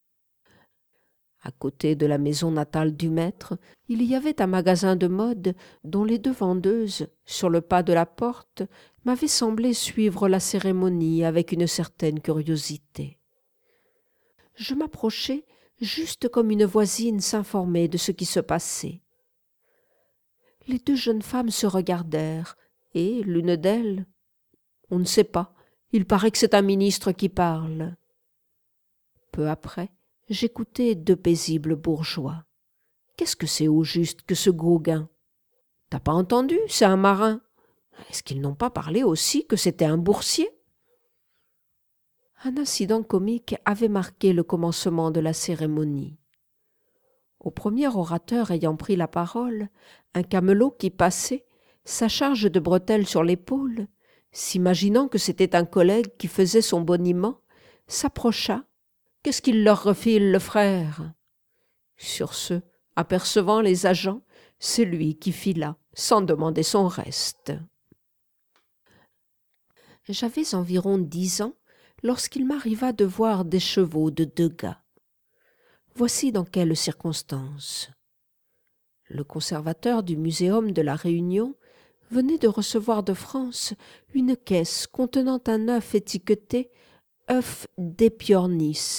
À côté de la maison natale du maître, il y avait un magasin de mode dont les deux vendeuses, sur le pas de la porte, m'avaient semblé suivre la cérémonie avec une certaine curiosité. Je m'approchai juste comme une voisine s'informait de ce qui se passait. Les deux jeunes femmes se regardèrent, et l'une d'elles, « On ne sait pas, il paraît que c'est un ministre qui parle. » Peu après, j'écoutais deux paisibles bourgeois. « Qu'est-ce que c'est au juste que ce Gauguin? T'as pas entendu, c'est un marin. Est-ce qu'ils n'ont pas parlé aussi que c'était un boursier ?» Un incident comique avait marqué le commencement de la cérémonie. Au premier orateur ayant pris la parole, un camelot qui passait, sa charge de bretelles sur l'épaule, s'imaginant que c'était un collègue qui faisait son boniment, s'approcha. « Qu'est-ce qu'il leur refile, le frère ?» Sur ce, apercevant les agents, c'est lui qui fila, sans demander son reste. J'avais environ dix ans lorsqu'il m'arriva de voir des chevaux de Degas. Voici dans quelles circonstances. Le conservateur du Muséum de la Réunion venait de recevoir de France une caisse contenant un œuf étiqueté « œuf d'épiornis »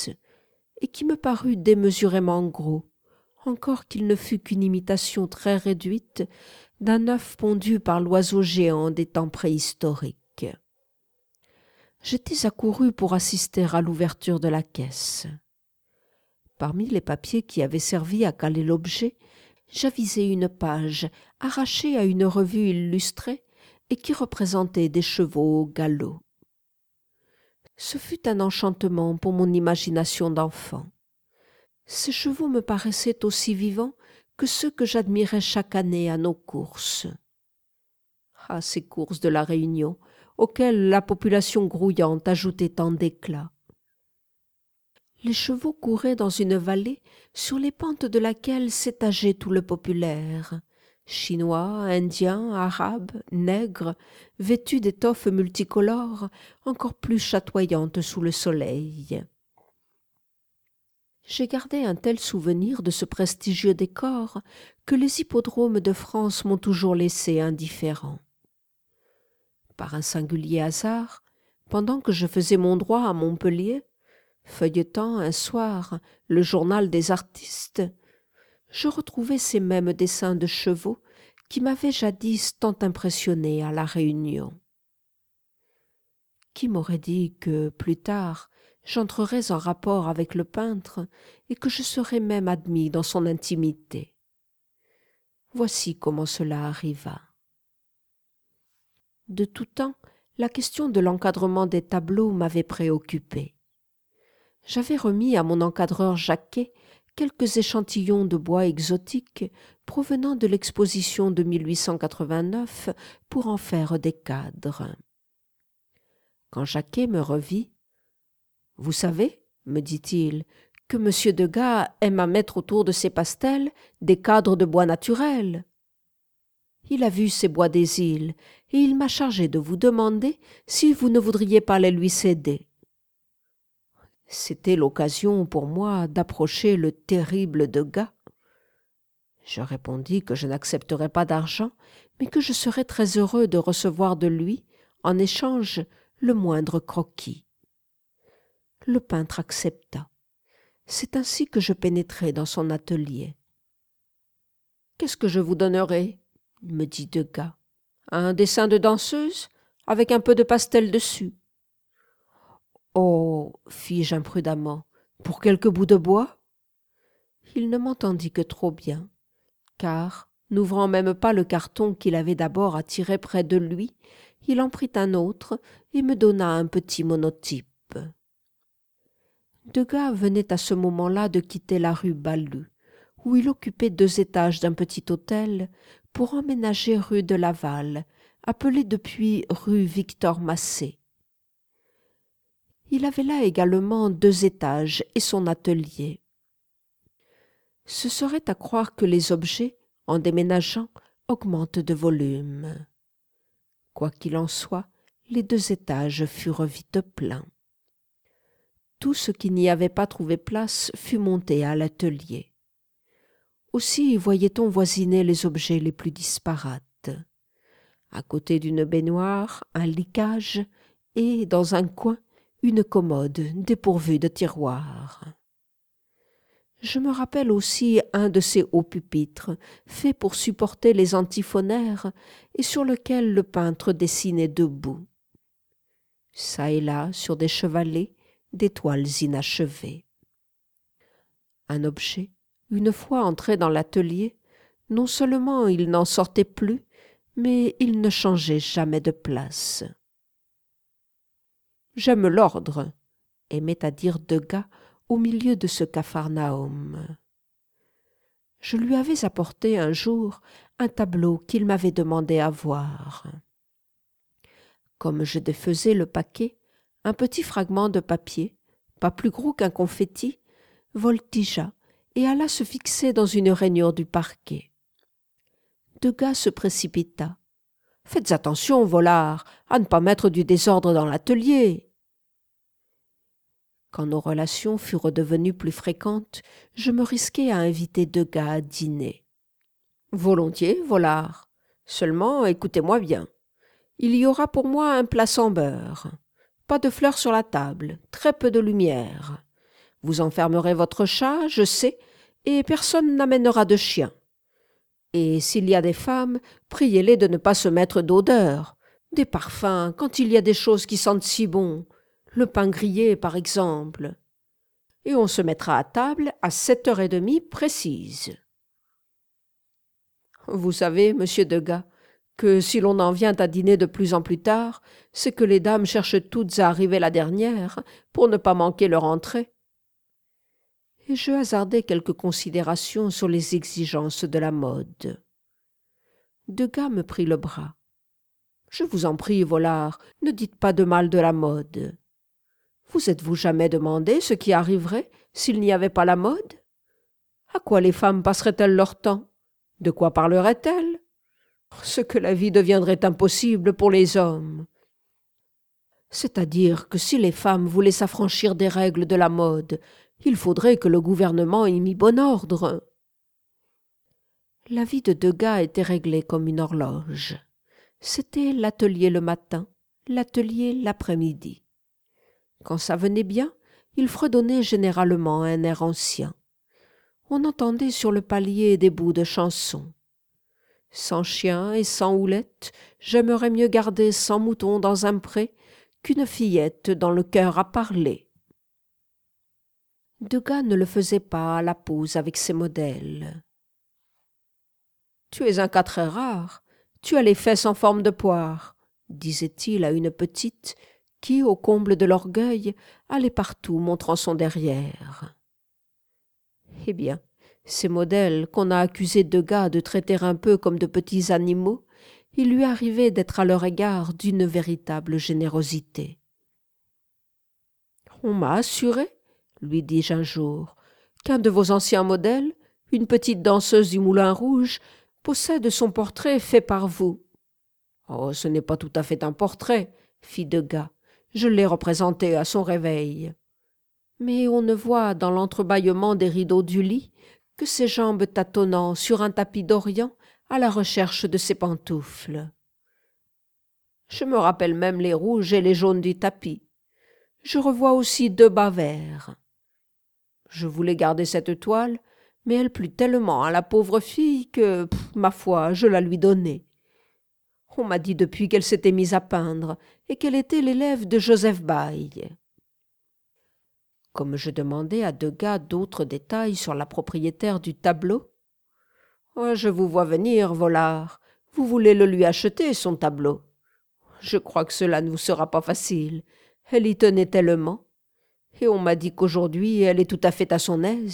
et qui me parut démesurément gros, encore qu'il ne fût qu'une imitation très réduite d'un œuf pondu par l'oiseau géant des temps préhistoriques. J'étais accouru pour assister à l'ouverture de la caisse. Parmi les papiers qui avaient servi à caler l'objet, j'avisai une page arrachée à une revue illustrée et qui représentait des chevaux au galop. Ce fut un enchantement pour mon imagination d'enfant. Ces chevaux me paraissaient aussi vivants que ceux que j'admirais chaque année à nos courses. Ah, ces courses de la Réunion, auxquelles la population grouillante ajoutait tant d'éclat. Les chevaux couraient dans une vallée sur les pentes de laquelle s'étageait tout le populaire, chinois, indiens, arabes, nègres, vêtus d'étoffes multicolores, encore plus chatoyantes sous le soleil. J'ai gardé un tel souvenir de ce prestigieux décor que les hippodromes de France m'ont toujours laissé indifférent. Par un singulier hasard, pendant que je faisais mon droit à Montpellier, feuilletant un soir le journal des artistes, je retrouvai ces mêmes dessins de chevaux qui m'avaient jadis tant impressionné à La Réunion. Qui m'aurait dit que, plus tard, j'entrerais en rapport avec le peintre et que je serais même admis dans son intimité. Voici comment cela arriva. De tout temps, la question de l'encadrement des tableaux m'avait préoccupé. J'avais remis à mon encadreur Jacquet quelques échantillons de bois exotiques provenant de l'exposition de mille huit cent quatre-vingt-neuf pour en faire des cadres. Quand Jacquet me revit, « Vous savez, me dit-il, que M. Degas aime à mettre autour de ses pastels des cadres de bois naturel. Il a vu ces bois des îles et il m'a chargé de vous demander si vous ne voudriez pas les lui céder. » C'était l'occasion pour moi d'approcher le terrible Degas. Je répondis que je n'accepterais pas d'argent, mais que je serais très heureux de recevoir de lui, en échange, le moindre croquis. Le peintre accepta. C'est ainsi que je pénétrai dans son atelier. « Qu'est-ce que je vous donnerai ?» me dit Degas. « Un dessin de danseuse, avec un peu de pastel dessus. » « Oh, fis-je imprudemment, pour quelques bouts de bois ?» Il ne m'entendit que trop bien, car, n'ouvrant même pas le carton qu'il avait d'abord attiré près de lui, il en prit un autre et me donna un petit monotype. Degas venait à ce moment-là de quitter la rue Balue, où il occupait deux étages d'un petit hôtel, pour emménager rue de Laval, appelée depuis rue Victor-Massé. Il avait là également deux étages et son atelier. Ce serait à croire que les objets, en déménageant, augmentent de volume. Quoi qu'il en soit, les deux étages furent vite pleins. Tout ce qui n'y avait pas trouvé place fut monté à l'atelier. Aussi voyait-on voisiner les objets les plus disparates. À côté d'une baignoire, un lit-cage et, dans un coin, une commode dépourvue de tiroir. Je me rappelle aussi un de ces hauts pupitres, faits pour supporter les antiphonaires et sur lequel le peintre dessinait debout. Çà et là, sur des chevalets, des toiles inachevées. Un objet, une fois entré dans l'atelier, non seulement il n'en sortait plus, mais il ne changeait jamais de place. « J'aime l'ordre », aimait à dire Degas au milieu de ce capharnaüm. Je lui avais apporté un jour un tableau qu'il m'avait demandé à voir. Comme je défaisais le paquet, un petit fragment de papier, pas plus gros qu'un confetti, voltigea et alla se fixer dans une rainure du parquet. Degas se précipita. « Faites attention, volard, à ne pas mettre du désordre dans l'atelier. » Quand nos relations furent redevenues plus fréquentes, je me risquai à inviter Degas à dîner. « Volontiers, volard. Seulement, écoutez-moi bien. Il y aura pour moi un plat sans beurre. Pas de fleurs sur la table, très peu de lumière. Vous enfermerez votre chat, je sais, et personne n'amènera de chien. Et s'il y a des femmes, priez-les de ne pas se mettre d'odeur. Des parfums, quand il y a des choses qui sentent si bon. Le pain grillé, par exemple. Et on se mettra à table à sept heures et demie précises. » Vous savez, monsieur Degas, que si l'on en vient à dîner de plus en plus tard, c'est que les dames cherchent toutes à arriver la dernière pour ne pas manquer leur entrée. Et je hasardai quelques considérations sur les exigences de la mode. Degas me prit le bras. « Je vous en prie, volard, ne dites pas de mal de la mode. Vous êtes-vous jamais demandé ce qui arriverait s'il n'y avait pas la mode? À quoi les femmes passeraient-elles leur temps? De quoi parleraient-elles? Ce que la vie deviendrait impossible pour les hommes. C'est-à-dire que si les femmes voulaient s'affranchir des règles de la mode, il faudrait que le gouvernement y mît bon ordre. » La vie de Degas était réglée comme une horloge. C'était l'atelier le matin, l'atelier l'après-midi. Quand ça venait bien, il fredonnait généralement un air ancien. On entendait sur le palier des bouts de chansons. Sans chien et sans houlette, j'aimerais mieux garder cent moutons dans un pré qu'une fillette dont le cœur a parlé. Degas ne le faisait pas à la pose avec ses modèles. « Tu es un cas très rare, tu as les fesses en forme de poire, » disait-il à une petite qui, au comble de l'orgueil, allait partout montrant son derrière. Eh bien, ces modèles qu'on a accusé Degas de traiter un peu comme de petits animaux, il lui arrivait d'être à leur égard d'une véritable générosité. « On m'a assuré, lui dis-je un jour, qu'un de vos anciens modèles, une petite danseuse du Moulin Rouge, possède son portrait fait par vous. »« Oh, ce n'est pas tout à fait un portrait, » fit Degas. « Je l'ai représenté à son réveil. » Mais on ne voit dans l'entrebâillement des rideaux du lit que ses jambes tâtonnant sur un tapis d'Orient à la recherche de ses pantoufles. Je me rappelle même les rouges et les jaunes du tapis. Je revois aussi deux bas verts. Je voulais garder cette toile, mais elle plut tellement à la pauvre fille que, pff, ma foi, je la lui donnai. On m'a dit depuis qu'elle s'était mise à peindre et qu'elle était l'élève de Joseph Bail. Comme je demandais à Degas d'autres détails sur la propriétaire du tableau, oh, « Je vous vois venir, volard. Vous voulez le lui acheter, son tableau. Je crois que cela ne vous sera pas facile. Elle y tenait tellement. Et on m'a dit qu'aujourd'hui elle est tout à fait à son aise. »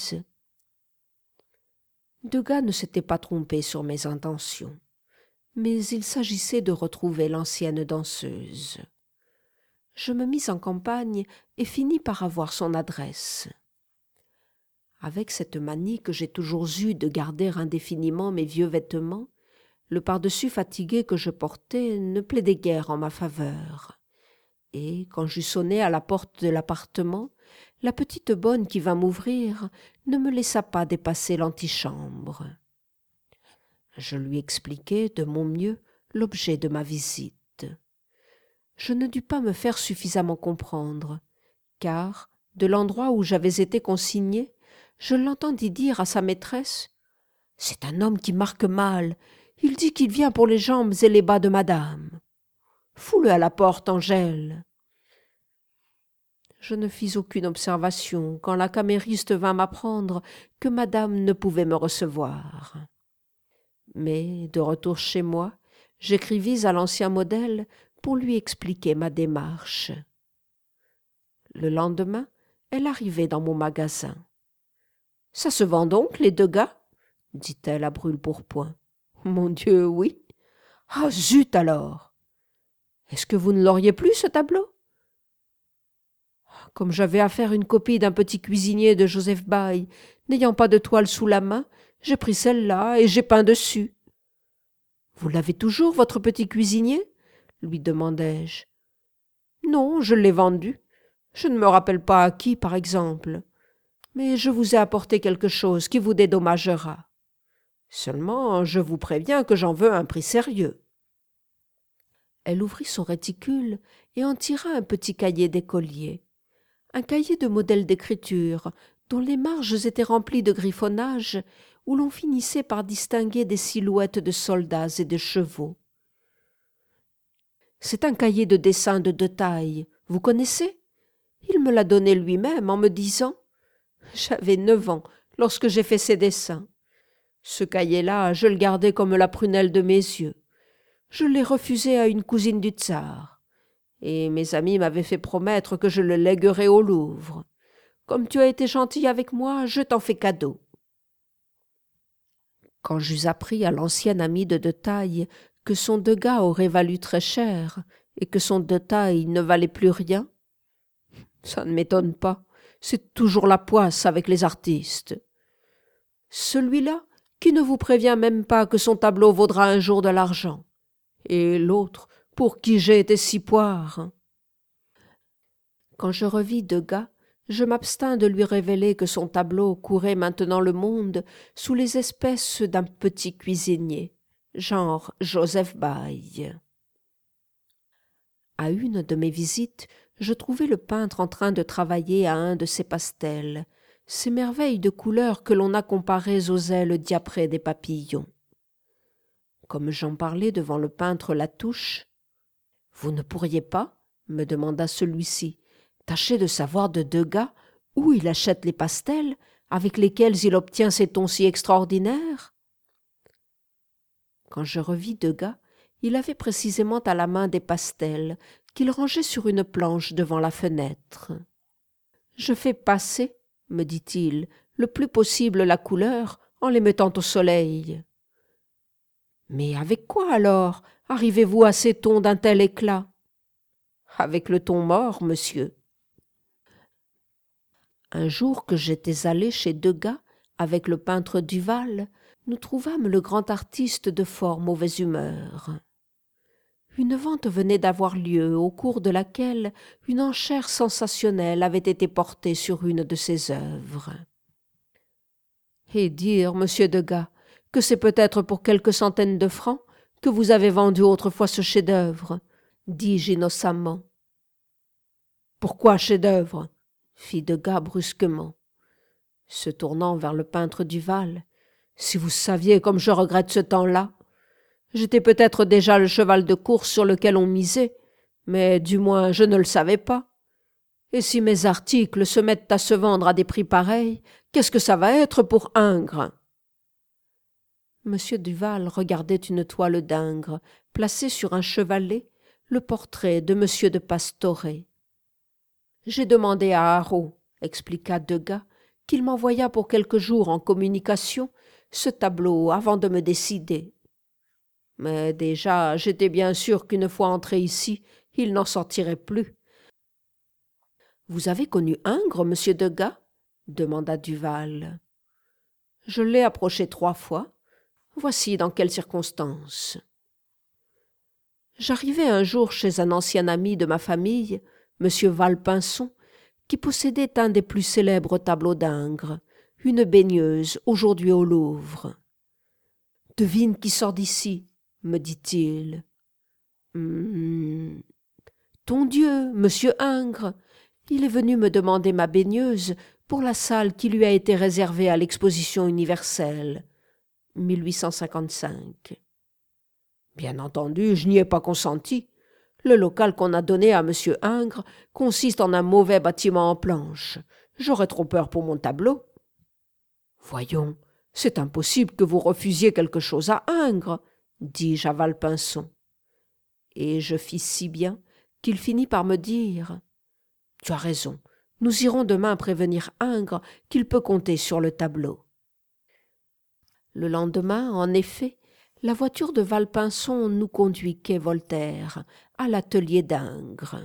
Degas ne s'était pas trompé sur mes intentions, mais il s'agissait de retrouver l'ancienne danseuse. Je me mis en campagne et finis par avoir son adresse. Avec cette manie que j'ai toujours eue de garder indéfiniment mes vieux vêtements, le pardessus fatigué que je portais ne plaidait guère en ma faveur. Et quand j'eus sonné à la porte de l'appartement, la petite bonne qui vint m'ouvrir ne me laissa pas dépasser l'antichambre. Je lui expliquai de mon mieux l'objet de ma visite. Je ne dus pas me faire suffisamment comprendre, car, de l'endroit où j'avais été consigné, je l'entendis dire à sa maîtresse « C'est un homme qui marque mal, il dit qu'il vient pour les jambes et les bas de madame. Fous-le à la porte, Angèle. » Je ne fis aucune observation quand la camériste vint m'apprendre que madame ne pouvait me recevoir. Mais, de retour chez moi, j'écrivis à l'ancien modèle pour lui expliquer ma démarche. Le lendemain, elle arrivait dans mon magasin. « Ça se vend donc, les Degas ?» dit-elle à brûle-pourpoint. « Mon Dieu, oui. »« Ah, zut alors ! Est-ce que vous ne l'auriez plus, ce tableau ?» Comme j'avais à faire une copie d'un petit cuisinier de Joseph Bail, n'ayant pas de toile sous la main, j'ai pris celle-là et j'ai peint dessus. « Vous l'avez toujours, votre petit cuisinier ?» lui demandai-je. « Non, je l'ai vendu. Je ne me rappelle pas à qui, par exemple. Mais je vous ai apporté quelque chose qui vous dédommagera. Seulement, je vous préviens que j'en veux un prix sérieux. » Elle ouvrit son réticule et en tira un petit cahier d'écolier. Un cahier de modèles d'écriture, dont les marges étaient remplies de griffonnages, où l'on finissait par distinguer des silhouettes de soldats et de chevaux. « C'est un cahier de dessin de deux tailles, vous connaissez ? Il me l'a donné lui-même en me disant « J'avais neuf ans lorsque j'ai fait ces dessins. Ce cahier-là, je le gardais comme la prunelle de mes yeux. Je l'ai refusé à une cousine du tsar. Et mes amis m'avaient fait promettre que je le léguerais au Louvre. Comme tu as été gentil avec moi, je t'en fais cadeau. » Quand j'eus appris à l'ancienne amie de De Taille que son Degas aurait valu très cher et que son De Taille ne valait plus rien, ça ne m'étonne pas, c'est toujours la poisse avec les artistes. Celui-là qui ne vous prévient même pas que son tableau vaudra un jour de l'argent, et l'autre pour qui j'ai été si poire. Quand je revis Degas, je m'abstins de lui révéler que son tableau courait maintenant le monde sous les espèces d'un petit cuisinier, genre Joseph Bail. À une de mes visites, je trouvai le peintre en train de travailler à un de ses pastels, ces merveilles de couleurs que l'on a comparées aux ailes diaprées des papillons. Comme j'en parlais devant le peintre Latouche, « Vous ne pourriez pas, me demanda celui-ci. Tâchez de savoir de Degas où il achète les pastels avec lesquels il obtient ces tons si extraordinaires. Quand je revis Degas, il avait précisément à la main des pastels qu'il rangeait sur une planche devant la fenêtre. « Je fais passer, me dit-il, le plus possible la couleur en les mettant au soleil. »« Mais avec quoi alors arrivez-vous à ces tons d'un tel éclat ?»« Avec le ton mort, monsieur. » Un jour que j'étais allé chez Degas avec le peintre Duval, nous trouvâmes le grand artiste de fort mauvaise humeur. Une vente venait d'avoir lieu, au cours de laquelle une enchère sensationnelle avait été portée sur une de ses œuvres. « Et dire, monsieur Degas, que c'est peut-être pour quelques centaines de francs que vous avez vendu autrefois ce chef-d'œuvre, dis-je innocemment. »« Pourquoi chef-d'œuvre ?» fit Degas brusquement, se tournant vers le peintre Duval. « Si vous saviez comme je regrette ce temps-là. J'étais peut-être déjà le cheval de course sur lequel on misait, mais du moins je ne le savais pas. Et si mes articles se mettent à se vendre à des prix pareils, qu'est-ce que ça va être pour Ingres ?» Monsieur Duval regardait une toile d'Ingres, placée sur un chevalet, le portrait de Monsieur de Pastore. « J'ai demandé à Haro, expliqua Degas, qu'il m'envoya pour quelques jours en communication ce tableau avant de me décider. Mais déjà, j'étais bien sûr qu'une fois entré ici, il n'en sortirait plus. »« Vous avez connu Ingres, monsieur Degas ?» demanda Duval. « Je l'ai approché trois fois. Voici dans quelles circonstances. J'arrivai un jour chez un ancien ami de ma famille, monsieur Valpinson, qui possédait un des plus célèbres tableaux d'Ingres, une baigneuse, aujourd'hui au Louvre. « Devine qui sort d'ici, » me dit-il. Hum, « Ton Dieu, monsieur Ingres, il est venu me demander ma baigneuse pour la salle qui lui a été réservée à l'exposition universelle. mille huit cent cinquante-cinq. Bien entendu, je n'y ai pas consenti. Le local qu'on a donné à monsieur Ingres consiste en un mauvais bâtiment en planches. J'aurais trop peur pour mon tableau. Voyons, c'est impossible que vous refusiez quelque chose à Ingres, dis-je à Valpinson. Et je fis si bien qu'il finit par me dire « Tu as raison, nous irons demain prévenir Ingres qu'il peut compter sur le tableau. » Le lendemain, en effet, la voiture de Valpinson nous conduit quai Voltaire, à l'atelier d'Ingres.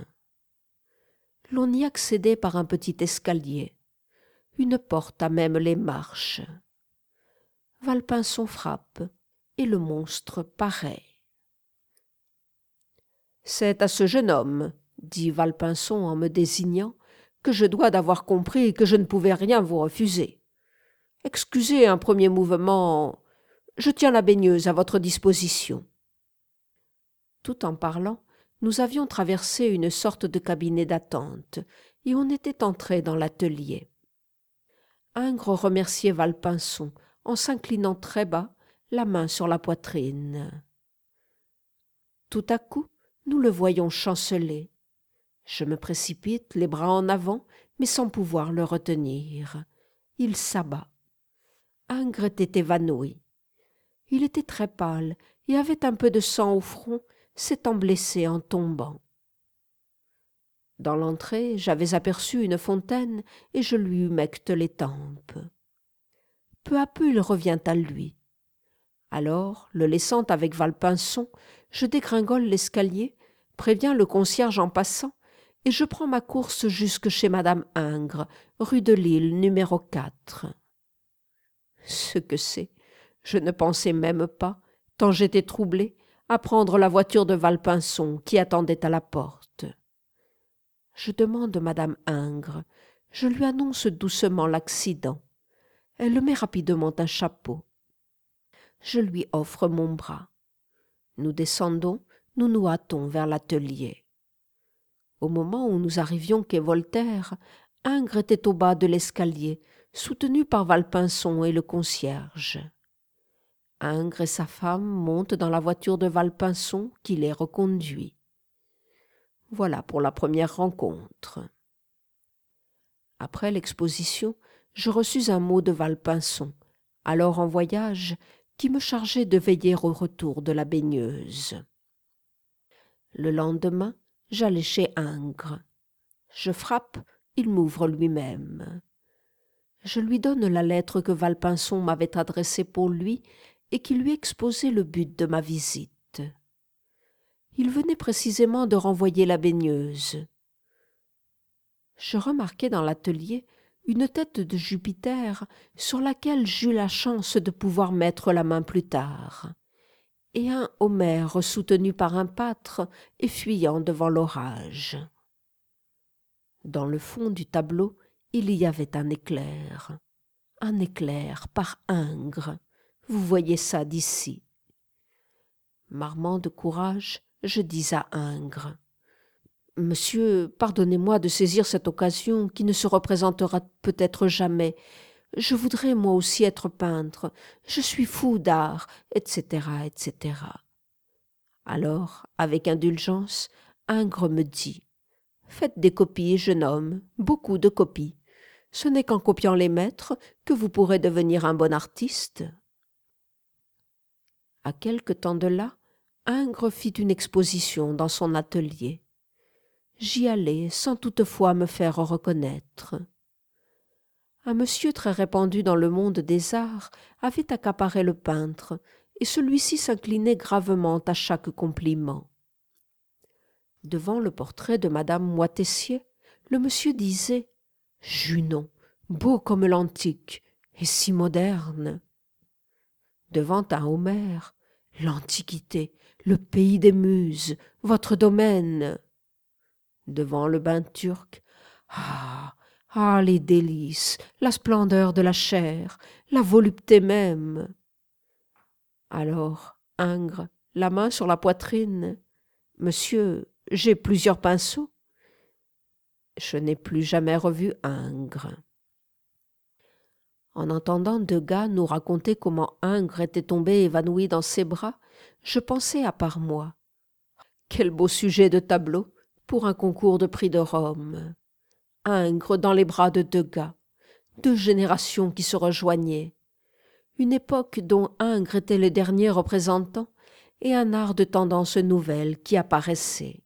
L'on y accédait par un petit escalier. Une porte à même les marches. Valpinson frappe, et le monstre paraît. « C'est à ce jeune homme, dit Valpinson en me désignant, que je dois d'avoir compris que je ne pouvais rien vous refuser. Excusez un premier mouvement, je tiens la baigneuse à votre disposition. » Tout en parlant, nous avions traversé une sorte de cabinet d'attente, et on était entré dans l'atelier. Ingres remerciait Valpinson en s'inclinant très bas, la main sur la poitrine. Tout à coup, nous le voyons chanceler. Je me précipite, les bras en avant, mais sans pouvoir le retenir. Il s'abat. Ingres était évanoui. Il était très pâle et avait un peu de sang au front, s'étant blessé en tombant. Dans l'entrée, j'avais aperçu une fontaine et je lui humecte les tempes. Peu à peu, il revient à lui. Alors, le laissant avec Valpinson, je dégringole l'escalier, préviens le concierge en passant, et je prends ma course jusque chez madame Ingres, rue de Lille, numéro quatre. Ce que c'est, je ne pensais même pas, tant j'étais troublé, à prendre la voiture de Valpinson qui attendait à la porte. Je demande madame Ingres, je lui annonce doucement l'accident. Elle met rapidement un chapeau. Je lui offre mon bras. Nous descendons, nous nous hâtons vers l'atelier. Au moment où nous arrivions quai Voltaire, Ingres était au bas de l'escalier, soutenu par Valpinson et le concierge. Ingres et sa femme montent dans la voiture de Valpinson qui les reconduit. Voilà pour la première rencontre. Après l'exposition, je reçus un mot de Valpinson, alors en voyage, qui me chargeait de veiller au retour de la baigneuse. Le lendemain, j'allai chez Ingres. Je frappe, il m'ouvre lui-même. Je lui donne la lettre que Valpinson m'avait adressée pour lui et qui lui exposait le but de ma visite. Il venait précisément de renvoyer la baigneuse. Je remarquai dans l'atelier une tête de Jupiter sur laquelle j'eus la chance de pouvoir mettre la main plus tard, et un Homère soutenu par un pâtre et fuyant devant l'orage. Dans le fond du tableau, il y avait un éclair. Un éclair par Ingres. Vous voyez ça d'ici. M'armant de courage, je dis à Ingres: « Monsieur, pardonnez-moi de saisir cette occasion qui ne se représentera peut-être jamais. Je voudrais moi aussi être peintre. Je suis fou d'art, et cetera, et cetera » Alors, avec indulgence, Ingres me dit: « Faites des copies, jeune homme, beaucoup de copies. Ce n'est qu'en copiant les maîtres que vous pourrez devenir un bon artiste. » À quelque temps de là, Ingres fit une exposition dans son atelier. J'y allai sans toutefois me faire reconnaître. Un monsieur très répandu dans le monde des arts avait accaparé le peintre, et celui-ci s'inclinait gravement à chaque compliment. Devant le portrait de madame Moitessier, le monsieur disait: « Junon, beau comme l'antique, et si moderne. » Devant un Homère: « L'Antiquité, le pays des muses, votre domaine. » Devant le bain turc: « Ah, ah, les délices, la splendeur de la chair, la volupté même. » Alors, Ingres, la main sur la poitrine: « Monsieur, j'ai plusieurs pinceaux. » Je n'ai plus jamais revu Ingres. En entendant Degas nous raconter comment Ingres était tombé évanoui dans ses bras, je pensais à part moi: quel beau sujet de tableau pour un concours de prix de Rome! Ingres dans les bras de Degas, deux générations qui se rejoignaient, une époque dont Ingres était le dernier représentant et un art de tendance nouvelle qui apparaissait.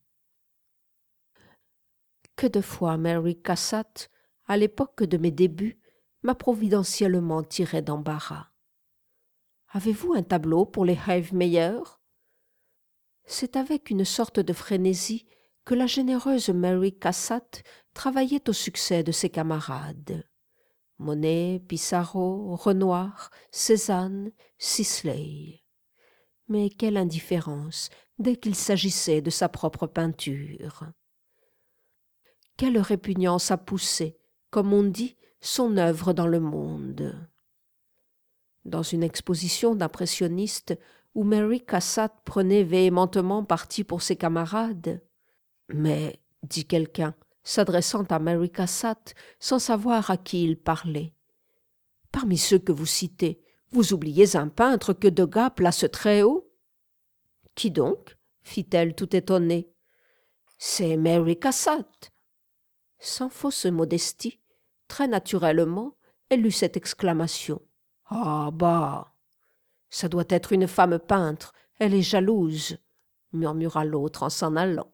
Que de fois Mary Cassatt, à l'époque de mes débuts, m'a providentiellement tiré d'embarras. « Avez-vous un tableau pour les Havemeyer ?» C'est avec une sorte de frénésie que la généreuse Mary Cassatt travaillait au succès de ses camarades. Monet, Pissarro, Renoir, Cézanne, Sisley. Mais quelle indifférence dès qu'il s'agissait de sa propre peinture! Quelle répugnance à pousser, comme on dit, son œuvre dans le monde. Dans une exposition d'impressionnistes où Mary Cassatt prenait véhémentement parti pour ses camarades: « Mais, dit quelqu'un, s'adressant à Mary Cassatt sans savoir à qui il parlait, parmi ceux que vous citez, vous oubliez un peintre que Degas place très haut. »« Qui donc ?» fit-elle tout étonnée. « C'est Mary Cassatt. » Sans fausse modestie, très naturellement, elle eut cette exclamation: « Ah bah! Ça doit être une femme peintre, elle est jalouse, » murmura l'autre en s'en allant.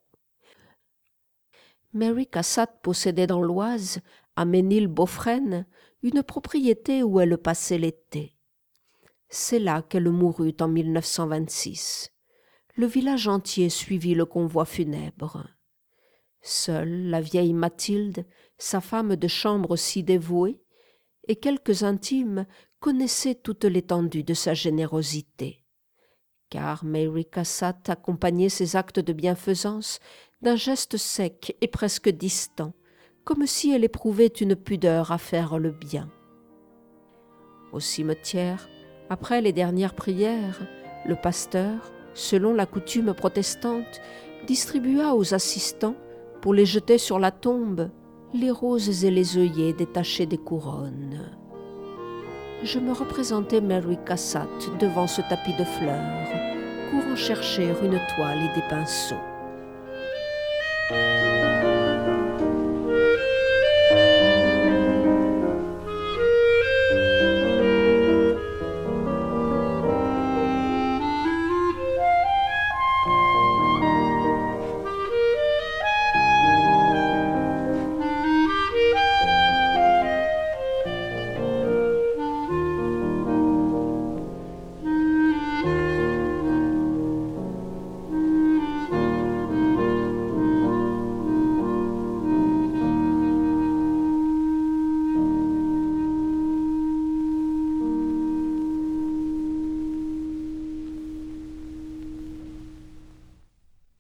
Mary Cassatt possédait dans l'Oise, à Ménil-Beaufresne, une propriété où elle passait l'été. C'est là qu'elle mourut en mille neuf cent vingt-six. Le village entier suivit le convoi funèbre. Seule la vieille Mathilde, sa femme de chambre si dévouée, et quelques intimes connaissaient toute l'étendue de sa générosité. Car Mary Cassatt accompagnait ses actes de bienfaisance d'un geste sec et presque distant, comme si elle éprouvait une pudeur à faire le bien. Au cimetière, après les dernières prières, le pasteur, selon la coutume protestante, distribua aux assistants, pour les jeter sur la tombe, les roses et les œillets détachés des couronnes. Je me représentais Mary Cassatt devant ce tapis de fleurs, courant chercher une toile et des pinceaux.